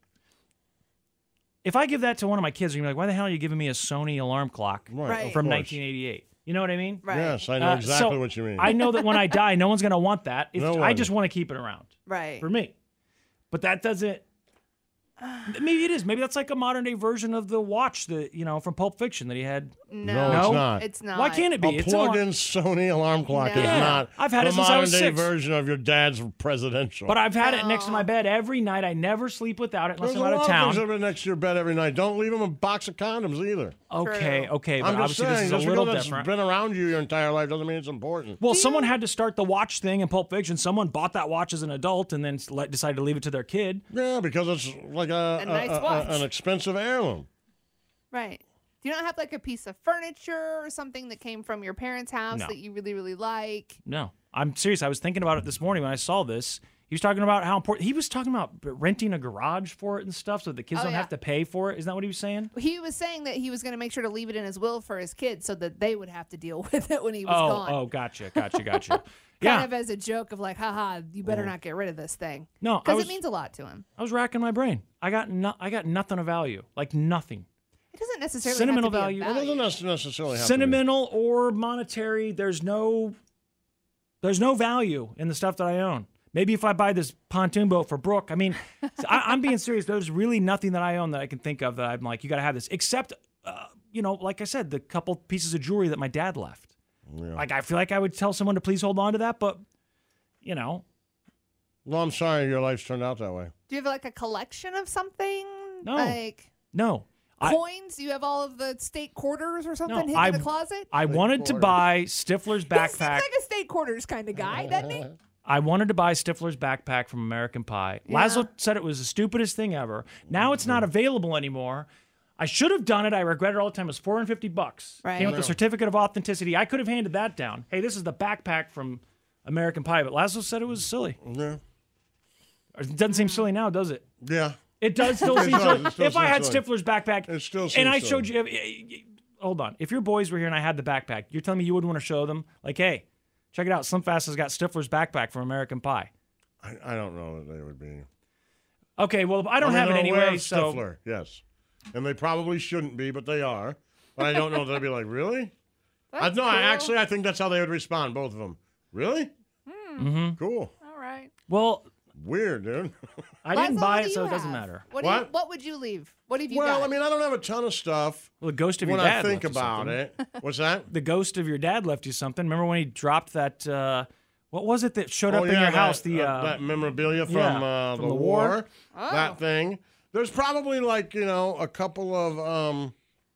If I give that to one of my kids, they're going to be like, why the hell are you giving me a Sony alarm clock from 1988? You know what I mean? Right. Yes, I know exactly what you mean. I know that when I die, no one's going to want that. I just want to keep it around. Right. For me. But that doesn't... Maybe it is. Maybe that's like a modern day version of the watch that, from Pulp Fiction that he had. No, it's not. It's not. Why can't it be? A plug-in Sony alarm clock is not I've had the it since I was modern-day 6. version of your dad's presidential. But I've had it next to my bed every night. I never sleep without it unless There's I'm out of a lot town. of things that are next to your bed every night. Don't leave them a box of condoms either. Okay. But I'm just obviously saying, this is just a little because different. it's been around you your entire life doesn't mean it's important. Well, someone had to start the watch thing in Pulp Fiction. Someone bought that watch as an adult and then decided to leave it to their kid. Yeah, because it's like an expensive heirloom. Right. Do you not have like a piece of furniture or something that came from your parents' house that you really, really like? No. I'm serious. I was thinking about it this morning when I saw this. He was talking about how important... He was talking about renting a garage for it and stuff so the kids don't have to pay for it. Isn't that what he was saying? He was saying that he was going to make sure to leave it in his will for his kids so that they would have to deal with it when he was gone. Oh, gotcha. Kind of as a joke of like, haha, you better not get rid of this thing. No, because it means a lot to him. I was racking my brain. I got nothing of value. Like nothing. It doesn't necessarily sentimental have to be value. It doesn't necessarily have sentimental to be. Or monetary. There's no value in the stuff that I own. Maybe if I buy this pontoon boat for Brooke. I mean, I'm being serious. There's really nothing that I own that I can think of that I'm like, you got to have this. Except, like I said, the couple pieces of jewelry that my dad left. Yeah. Like, I feel like I would tell someone to please hold on to that, but, Well, I'm sorry your life's turned out that way. Do you have like a collection of something? No. No. Coins? You have all of the state quarters or something hidden in the closet? I wanted to buy Stifler's backpack. He seems like a state quarters kind of guy, doesn't he? I wanted to buy Stifler's backpack from American Pie. Yeah. Laszlo said it was the stupidest thing ever. Now it's not available anymore. I should have done it. I regret it all the time. It was $450. Right. Came with a certificate of authenticity. I could have handed that down. Hey, this is the backpack from American Pie. But Laszlo said it was silly. Yeah. It doesn't seem silly now, does it? Yeah. It does still seem silly. If I had silly. Stifler's backpack, it still seems and I silly. showed you, hold on. If your boys were here and I had the backpack, you're telling me you wouldn't want to show them? Like, hey, check it out. Slim Fast has got Stifler's backpack from American Pie. I don't know that they would be. Okay, well, I don't have it anyway, so. Stifler, yes. And they probably shouldn't be, but they are. But I don't know if they'd be like, really? That's cool. I think that's how they would respond, both of them. Really? Mm-hmm. Cool. All right. Well, weird, dude. I didn't buy it, so it doesn't matter. What would you leave? What have you got? Well, I mean, I don't have a ton of stuff. Well, the ghost of your when dad I think left you about something. it. What's that? The ghost of your dad left you something. Remember when he dropped that, what was it that showed up in your house? That memorabilia from the war. Oh. That thing. There's probably like, a couple of,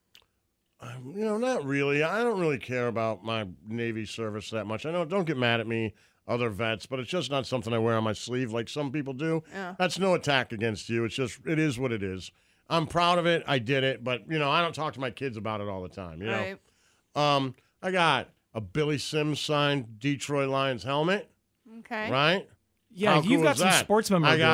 not really. I don't really care about my Navy service that much. I know, don't get mad at me, other vets, but it's just not something I wear on my sleeve like some people do. Yeah. That's no attack against you. It's just, it is what it is. I'm proud of it. I did it, but, I don't talk to my kids about it all the time, Right. I got a Billy Sims signed Detroit Lions helmet. Okay. Right? Yeah, you've got some sports memorabilia.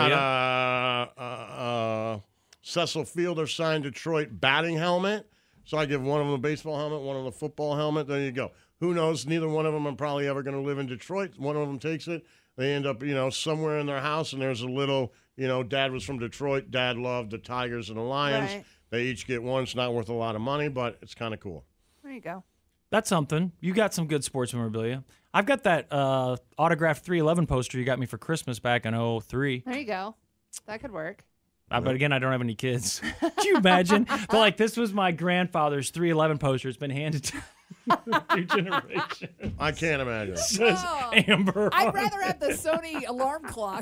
I got Cecil Fielder signed Detroit batting helmet. So I give one of them a baseball helmet, one of them a football helmet. There you go. Who knows? Neither one of them are probably ever going to live in Detroit. One of them takes it. They end up, somewhere in their house, and there's a little, Dad was from Detroit. Dad loved the Tigers and the Lions. Right. They each get one. It's not worth a lot of money, but it's kind of cool. There you go. That's something. You got some good sports memorabilia. I've got that autographed 311 poster you got me for Christmas back in 2003. There you go. That could work. But again, I don't have any kids. Can you imagine? But like, this was my grandfather's 311 poster. It's been handed to two generations. I can't imagine. It says Amber. I'd rather have the Sony alarm clock.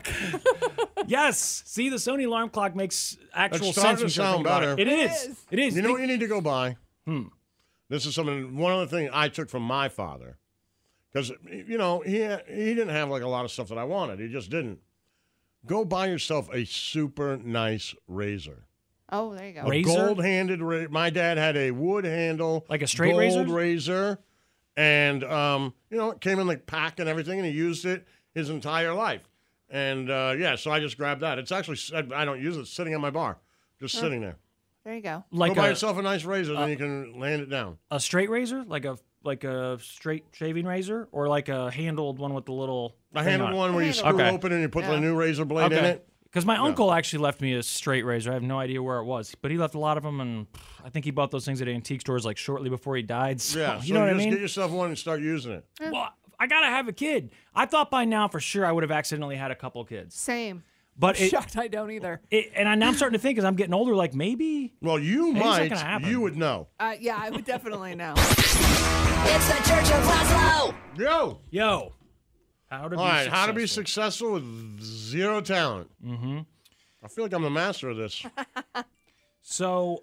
Yes. See, the Sony alarm clock makes actual It's starting sense. to sound better. It is. It is. You know what you need to go buy? This is one other thing I took from my father. Because, he didn't have like a lot of stuff that I wanted. He just didn't. Go buy yourself a super nice razor. Oh, there you go. A gold-handed razor. My dad had a wood handle. Like a straight gold razor. And, it came in like pack and everything, and he used it his entire life. And, so I just grabbed that. It's actually, I don't use it. It's sitting on my bar. Just sitting there. There you go. Go buy yourself a nice razor, then you can land it down. A straight razor? Like a straight shaving razor? Or like a handled one with the little... A handled one where you screw open and you put the new razor blade in it? Because my uncle actually left me a straight razor. I have no idea where it was. But he left a lot of them, and I think he bought those things at antique stores like shortly before he died. So, yeah, you know what I mean? Get yourself one and start using it. Well, I got to have a kid. I thought by now for sure I would have accidentally had a couple kids. Same. But shocked I don't either. And now I'm starting to think as I'm getting older, like maybe. Well, you might. You would know. Yeah, I would definitely know. It's the Church of Laszlo. Yo. How to be successful with zero talent. Mm-hmm. I feel like I'm the master of this. So,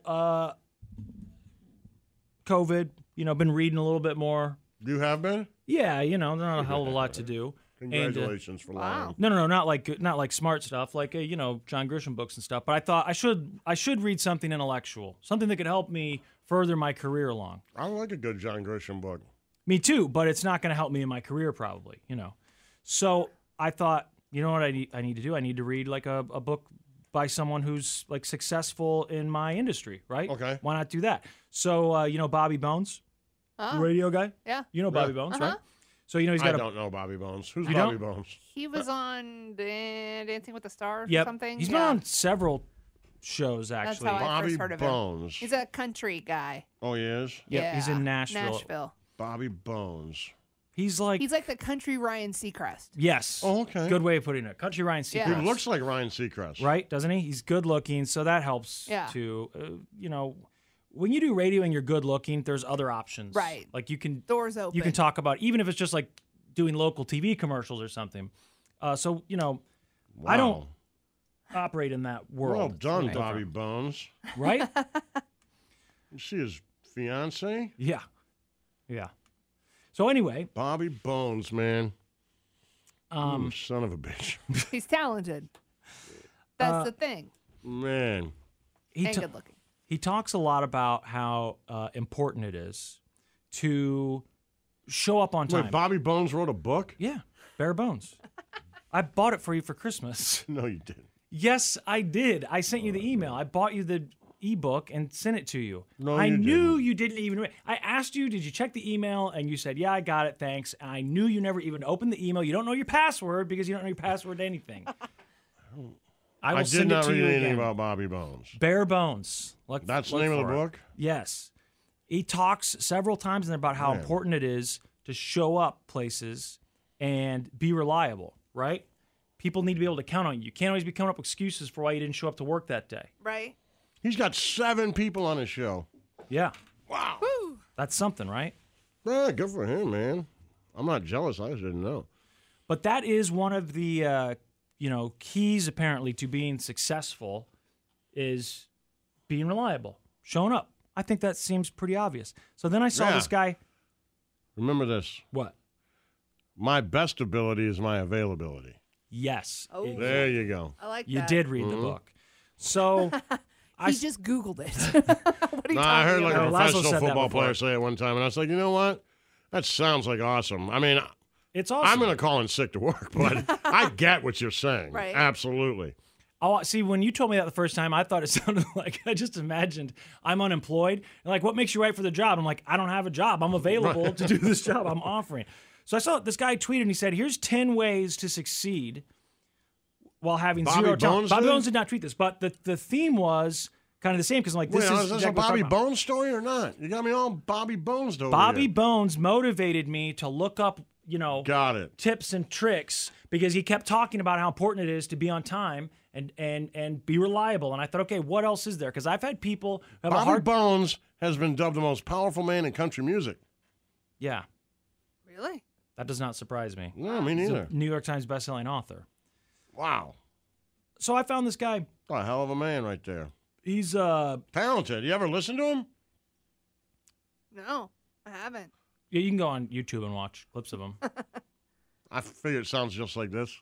COVID, been reading a little bit more. You have been? Yeah, not a hell of a lot to do. Congratulations for lying. No, not like smart stuff, like John Grisham books and stuff. But I thought I should read something intellectual, something that could help me further my career along. I like a good John Grisham book. Me too, but it's not going to help me in my career probably, So I thought, you know what I need to do? I need to read like a book by someone who's like successful in my industry, right? Okay. Why not do that? So Bobby Bones, the radio guy. Yeah. Bobby Bones, right? So he's got. I don't know Bobby Bones. Who's Bobby Bones? He was on Dancing with the Stars or something. He's been on several shows actually. That's how I Bobby first heard of Bones. Him. He's a country guy. Oh, he is? Yeah, he's in Nashville. Bobby Bones. He's like the country Ryan Seacrest. Yes. Oh, okay. Good way of putting it. Country Ryan Seacrest. Yeah. He looks like Ryan Seacrest. Right, doesn't he? He's good looking, so that helps too. When you do radio and you're good looking, there's other options. Right. Like you can doors open. You can talk about, even if it's just like doing local TV commercials or something. So Wow. I don't operate in that world. Well done, Bobby Bones. Right? You see his fiance? Yeah. So anyway, Bobby Bones, man. Son of a bitch. He's talented. That's the thing. Man. And good looking. He talks a lot about how important it is to show up on time. Wait, Bobby Bones wrote a book? Yeah, Bare Bones. I bought it for you for Christmas. No, you didn't. Yes, I did. I sent you the email. I bought you the ebook and sent it to you. No, I you knew didn't. you didn't even read. I asked you, did you check the email? And you said, yeah, I got it, thanks. And I knew you never even opened the email. You don't know your password because you don't know your password to anything. I did not read anything about Bobby Bones. Bare Bones. That's the name of the book? Yes. He talks several times in there about how important it is to show up places and be reliable, right? People need to be able to count on you. You can't always be coming up with excuses for why you didn't show up to work that day. Right. He's got 7 people on his show. Yeah. Wow. Woo. That's something, right? Yeah, good for him, man. I'm not jealous. I just didn't know. But that is one of the keys apparently to being successful is being reliable, showing up. I think that seems pretty obvious. So then I saw this guy. Remember this. What? My best ability is my availability. Yes. Oh, there you go. I like that. You did read the book. So he just Googled it. What are you talking I heard like about? a professional football player say it one time, and I was like, you know what? That sounds like awesome. I mean, it's awesome. I'm going to call in sick to work, but I get what you're saying. Right. Absolutely. Oh, see, when you told me that the first time, I thought it sounded like I just imagined I'm unemployed. And like, what makes you right for the job? I'm like, I don't have a job. I'm available to do this job I'm offering. So I saw this guy tweeted and he said, here's 10 ways to succeed while having zero talent. Bobby Bones did not tweet this, but the theme was kind of the same because I'm like, this is a Bobby Bones story or not? You got me all Bobby Bones over Bobby Bones motivated me to look up, tips and tricks because he kept talking about how important it is to be on time and be reliable. And I thought, okay, what else is there? Because I've had people who have Bobby Bones has been dubbed the most powerful man in country music. Yeah. Really? That does not surprise me. No, me neither. He's a New York Times bestselling author. Wow. So I found this guy. A hell of a man right there. He's talented. You ever listen to him? No, I haven't. Yeah, you can go on YouTube and watch clips of him. I figure it sounds just like this.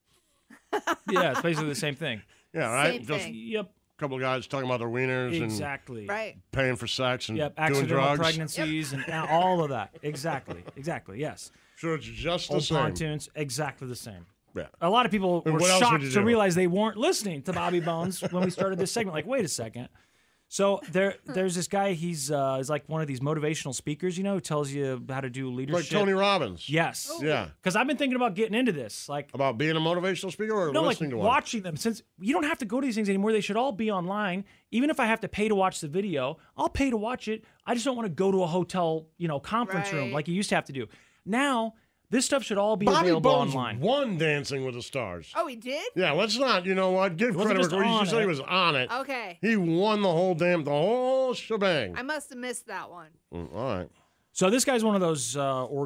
Yeah, it's basically the same thing. Yeah, right? Same thing. Yep. A couple of guys talking about their wieners exactly. Right. and paying for sex and doing accidental drugs. pregnancies and all of that. Exactly, yes. Sure, it's just the Old same. pontoons, exactly the same. Yeah. A lot of people were what else would shocked you to do? realize they weren't listening to Bobby Bones when we started this segment. Like, wait a second. So there's this guy. He's like one of these motivational speakers, who tells you how to do leadership. Like Tony Robbins. Yes. Oh. Yeah. Because I've been thinking about getting into this. Like about being a motivational speaker or listening to one? Watching them. Since you don't have to go to these things anymore, they should all be online. Even if I have to pay to watch the video, I'll pay to watch it. I just don't want to go to a hotel, conference room like you used to have to do. Now, this stuff should all be available online. Bobby Bones won Dancing with the Stars. Oh, he did? Yeah, let's not, you know what, give credit where you said he was on it. Okay. He won the whole shebang. I must have missed that one. All right. So this guy's one of those,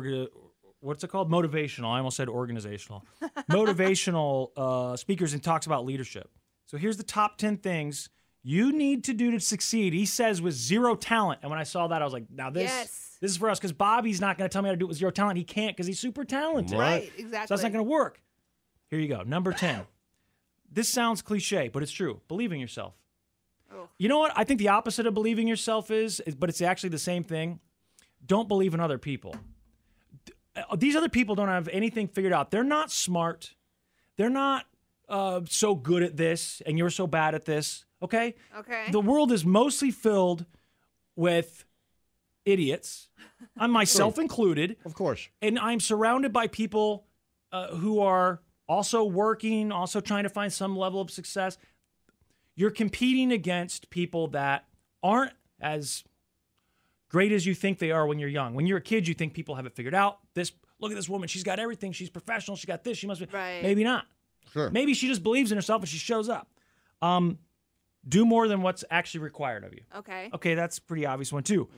what's it called? Motivational. I almost said organizational. Motivational speakers and talks about leadership. So here's the top 10 things you need to do to succeed. He says with zero talent. And when I saw that, I was like, now this is for us because Bobby's not going to tell me how to do it with zero talent. He can't because he's super talented. Right, exactly. So that's not going to work. Here you go. Number 10. This sounds cliche, but it's true. Believe in yourself. Oh. You know what? I think the opposite of believing yourself is, but it's actually the same thing. Don't believe in other people. These other people don't have anything figured out. They're not smart. They're not so good at this, and you're so bad at this. Okay? Okay. The world is mostly filled with idiots, I'm myself included. Of course. And I'm surrounded by people who are also working, also trying to find some level of success. You're competing against people that aren't as great as you think they are when you're young. When you're a kid, you think people have it figured out. Look at this woman. She's got everything. She's professional. She got this. She must be. Right. Maybe not. Sure. Maybe she just believes in herself and she shows up. Do more than what's actually required of you. Okay. Okay, that's a pretty obvious one too.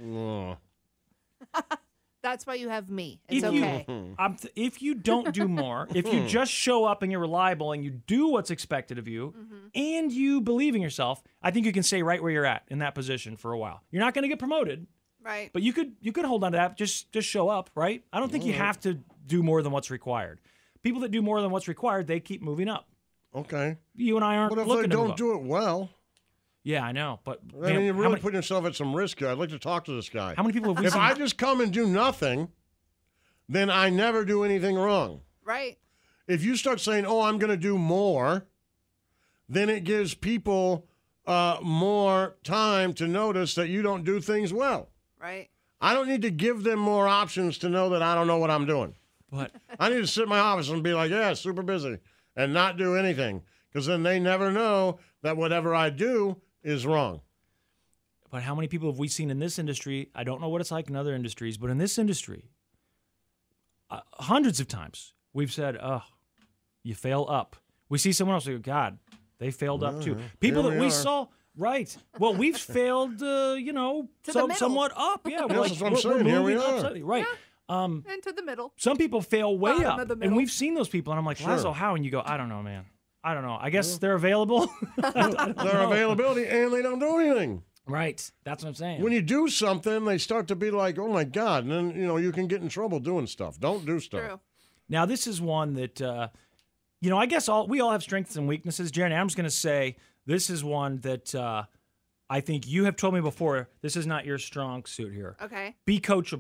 That's why you have me. It's If okay. if you don't do more, if you just show up and you're reliable and you do what's expected of you and you believe in yourself, I think you can stay right where you're at in that position for a while. You're not going to get promoted. Right. But you could hold on to that. Just show up, right? I don't think you have to do more than what's required. People that do more than what's required, they keep moving up. Okay. You and I aren't But if looking they to move don't up. do it well, Yeah, I know, but I mean, you're really putting yourself at some risk here. I'd like to talk to this guy. How many people have we If seen? I just come and do nothing, then I never do anything wrong. Right. If you start saying, "Oh, I'm going to do more," then it gives people more time to notice that you don't do things well. Right. I don't need to give them more options to know that I don't know what I'm doing. But I need to sit in my office and be like, "Yeah, super busy," and not do anything, because then they never know that whatever I do is wrong. But how many people have we seen in this industry? I don't know what it's like in other industries, but in this industry, hundreds of times we've said, "Oh, you fail up." We see someone else, we go, "God, they failed up too." People Here that we we are. saw, right? Well, we've failed, somewhat up. Yeah, Yes, that's what I'm saying. Here we moving up are. slightly, right? And to the middle. Some people fail way Bottom up, of the and middle. we've seen those people, and I'm like, Sure. Lazo, how? And you go, I don't know, man. I don't know. I guess they're available. Their availability, and they don't do anything. Right. That's what I'm saying. When you do something, they start to be like, "Oh my God!" And then you can get in trouble doing stuff. Don't do stuff. True. Now, this is one that, I guess we all have strengths and weaknesses. Jeremy, I'm just going to say this is one that I think you have told me before, this is not your strong suit here. Okay. Be coachable.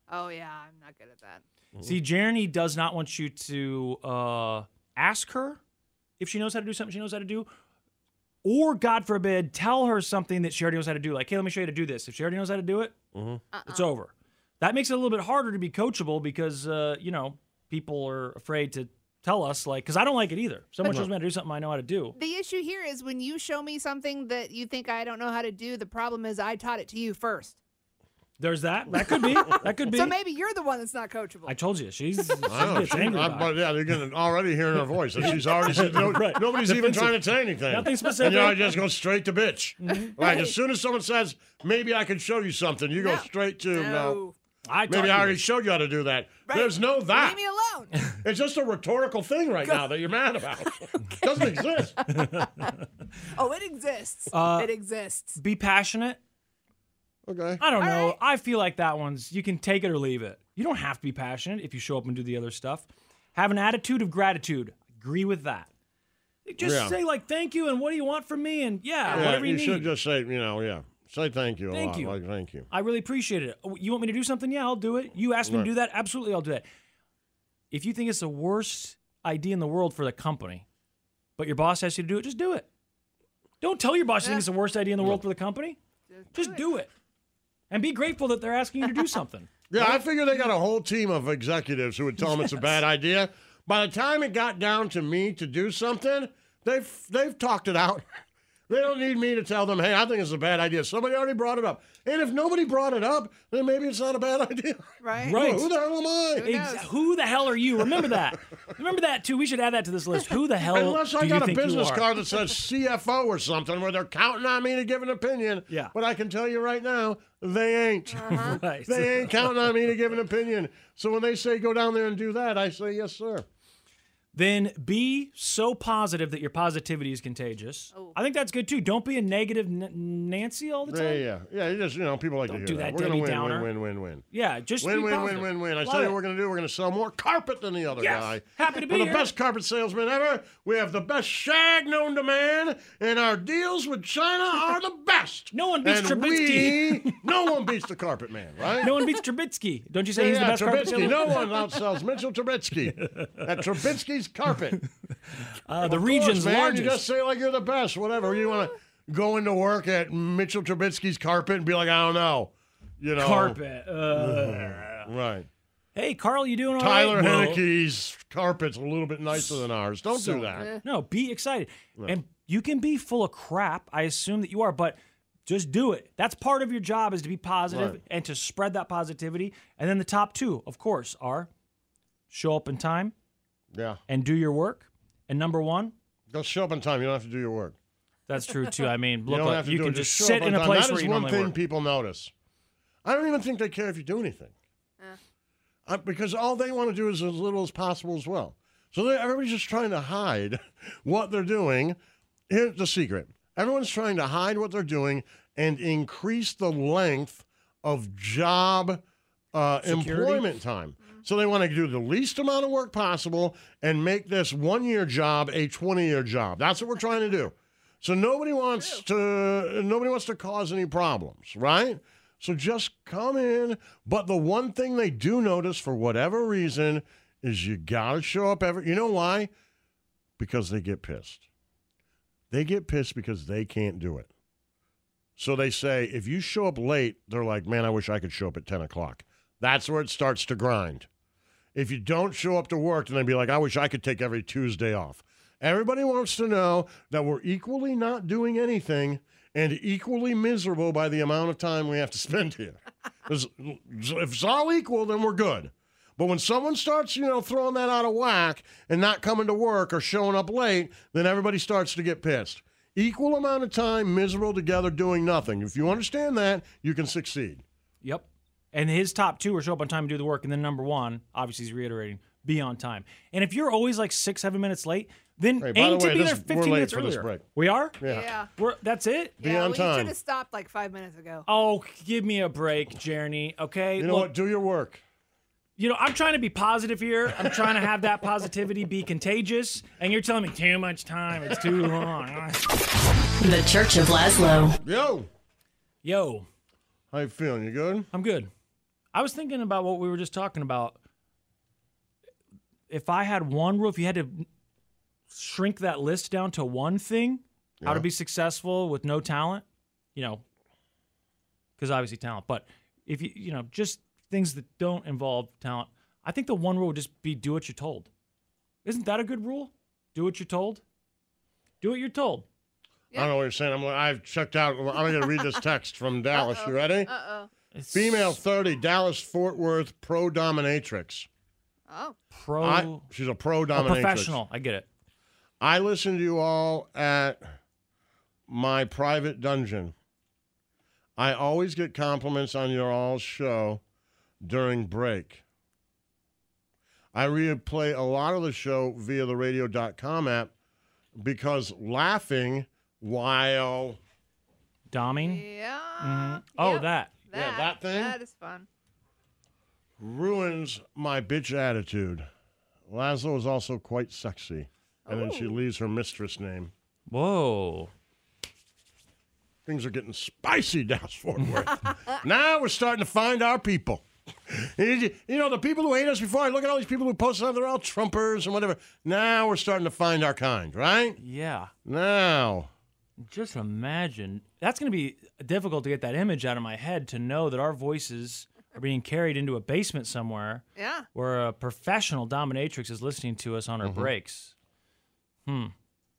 Oh, yeah, I'm not good at that. See, Jeremy does not want you to ask her if she knows how to do something she knows how to do, or, God forbid, tell her something that she already knows how to do. Like, hey, let me show you how to do this. If she already knows how to do it, it's over. That makes it a little bit harder to be coachable because, people are afraid to tell us, like, because I don't like it either. Someone shows me how to do something I know how to do. The issue here is when you show me something that you think I don't know how to do, the problem is I taught it to you first. There's that. That could be. That could be. So maybe you're the one that's not coachable. I told you. She gets angry about it. Yeah, you're going to already hear her voice. And she's already said, nobody's even trying to say anything. Nothing specific. And you just go straight to bitch. Right. As soon as someone says, maybe I can show you something, you go straight to, no. Maybe I already showed you how to do that. Right. There's no that. Leave me alone. It's just a rhetorical thing right now that you're mad about. It doesn't exist. Oh, it exists. It exists. Be passionate. Okay. I don't know. Right. I feel like that one's, you can take it or leave it. You don't have to be passionate if you show up and do the other stuff. Have an attitude of gratitude. Agree with that. Just say, like, thank you and what do you want from me? And, whatever you need. You should just say, say thank you a lot. Thank you. Like, thank you. I really appreciate it. You want me to do something? Yeah, I'll do it. You asked me to do that? Absolutely, I'll do that. If you think it's the worst idea in the world for the company, but your boss asks you to do it, just do it. Don't tell your boss you think it's the worst idea in the world for the company. Just do it. And be grateful that they're asking you to do something. Yeah, I figure they got a whole team of executives who would tell them it's a bad idea. By the time it got down to me to do something, they've talked it out. They don't need me to tell them, hey, I think it's a bad idea. Somebody already brought it up. And if nobody brought it up, then maybe it's not a bad idea. Right. Right. Who the hell am I? Who the hell are you? Remember that. Remember that, too. We should add that to this list. Who the hell Unless I got a business card card that says CFO or something where they're counting on me to give an opinion. Yeah. But I can tell you right now, they ain't. Right. They ain't counting on me to give an opinion. So when they say go down there and do that, I say, yes, sir. Then be so positive that your positivity is contagious. Oh. I think that's good, too. Don't be a negative Nancy all the time. Yeah. You just, people like Don't to do hear that. We're going Debbie to Downer. win. Yeah, just win. be positive. I tell you what we're going to do. We're going to sell more carpet than the other guy. Happy to be We're here. the best carpet salesman ever. We have the best shag known to man, and our deals with China are the best. No one beats Trubisky. No one beats the carpet man, right? No one beats Trubisky. Don't you say he's the best carpet salesman? No one outsells Mitchell Trubisky at Trubisky's Carpet. The region's largest. You just say like you're the best, whatever. You want to go into work at Mitchell Trubisky's Carpet and be like, I don't know. Carpet. Right. Hey, Carl, you doing all Tyler right? Henneke's carpet's a little bit nicer than ours. Don't do that. No, be excited. No. And you can be full of crap. I assume that you are, but just do it. That's part of your job is to be positive and to spread that positivity. And then the top two, of course, are show up in time and do your work. And number one, just show up on time. You don't have to do your work. That's true, too. I mean, look, you can just sit in a place where you normally work. That is one thing people notice. I don't even think they care if you do anything. Because all they want to do is as little as possible as well. So everybody's just trying to hide what they're doing. Here's the secret. Everyone's trying to hide what they're doing and increase the length of job employment time. So they want to do the least amount of work possible and make this 1-year job a 20-year job. That's what we're trying to do. So nobody wants to cause any problems, right? So just come in. But the one thing they do notice for whatever reason is you got to show up you know why? Because they get pissed. They get pissed because they can't do it. So they say, if you show up late, they're like, man, I wish I could show up at 10 o'clock. That's where it starts to grind. If you don't show up to work, then they'd be like, I wish I could take every Tuesday off. Everybody wants to know that we're equally not doing anything and equally miserable by the amount of time we have to spend here. If it's all equal, then we're good. But when someone starts, throwing that out of whack and not coming to work or showing up late, then everybody starts to get pissed. Equal amount of time, miserable together, doing nothing. If you understand that, you can succeed. Yep. And his top two are show up on time and do the work. And then number one, obviously he's reiterating, be on time. And if you're always like 6-7 minutes late, then aim to be there 15 minutes earlier. This break. We are? Yeah. That's it? Be on time. You should have stopped like 5 minutes ago. Oh, give me a break, Jeremy. Okay? You know what? Do your work. I'm trying to be positive here. I'm trying to have that positivity be contagious. And you're telling me too much time. It's too long. The Church of Laszlo. Yo. How you feeling? You good? I'm good. I was thinking about what we were just talking about. If I had one rule, if you had to shrink that list down to one thing, how to be successful with no talent, because obviously talent, but if just things that don't involve talent, I think the one rule would just be do what you're told. Isn't that a good rule? Do what you're told. Do what you're told. I don't know what you're saying. I've checked out. I'm going to read this text from Dallas. You ready? Female 30, Dallas Fort Worth pro dominatrix. She's a pro dominatrix. Professional. I get it. I listen to you all at my private dungeon. I always get compliments on your all's show during break. I replay a lot of the show via the radio.com app because laughing while doming. Yeah. Mm-hmm. Oh, yep. that thing. That is fun. Ruins my bitch attitude. Laszlo is also quite sexy. And then she leaves her mistress name. Whoa. Things are getting spicy, Dallas Fort Worth. Now we're starting to find our people. The people who hate us before, I look at all these people who post on, they're all Trumpers and whatever. Now we're starting to find our kind, right? Yeah. Now. Just imagine. That's going to be difficult to get that image out of my head, to know that our voices are being carried into a basement somewhere where a professional dominatrix is listening to us on her breaks. Yeah.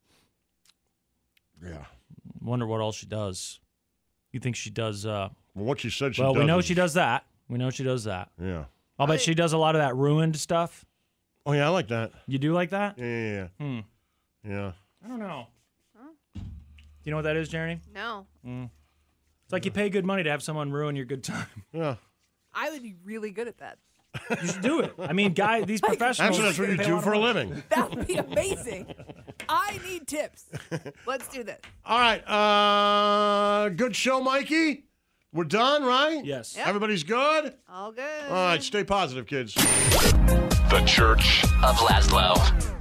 Wonder what else she does. You think she does? What she said she does. Well, we know she does that. Yeah. I'll bet she does a lot of that ruined stuff. Oh, yeah, I like that. You do like that? Yeah. Yeah. I don't know. Do you know what that is, Jeremy? No. It's like you pay good money to have someone ruin your good time. Yeah. I would be really good at that. You should do it. I mean, these professionals. That's what you do for a living. That would be amazing. I need tips. Let's do this. All right. Good show, Mikey. We're done, right? Yes. Yep. Everybody's good? All good. All right. Stay positive, kids. The Church of Laszlo.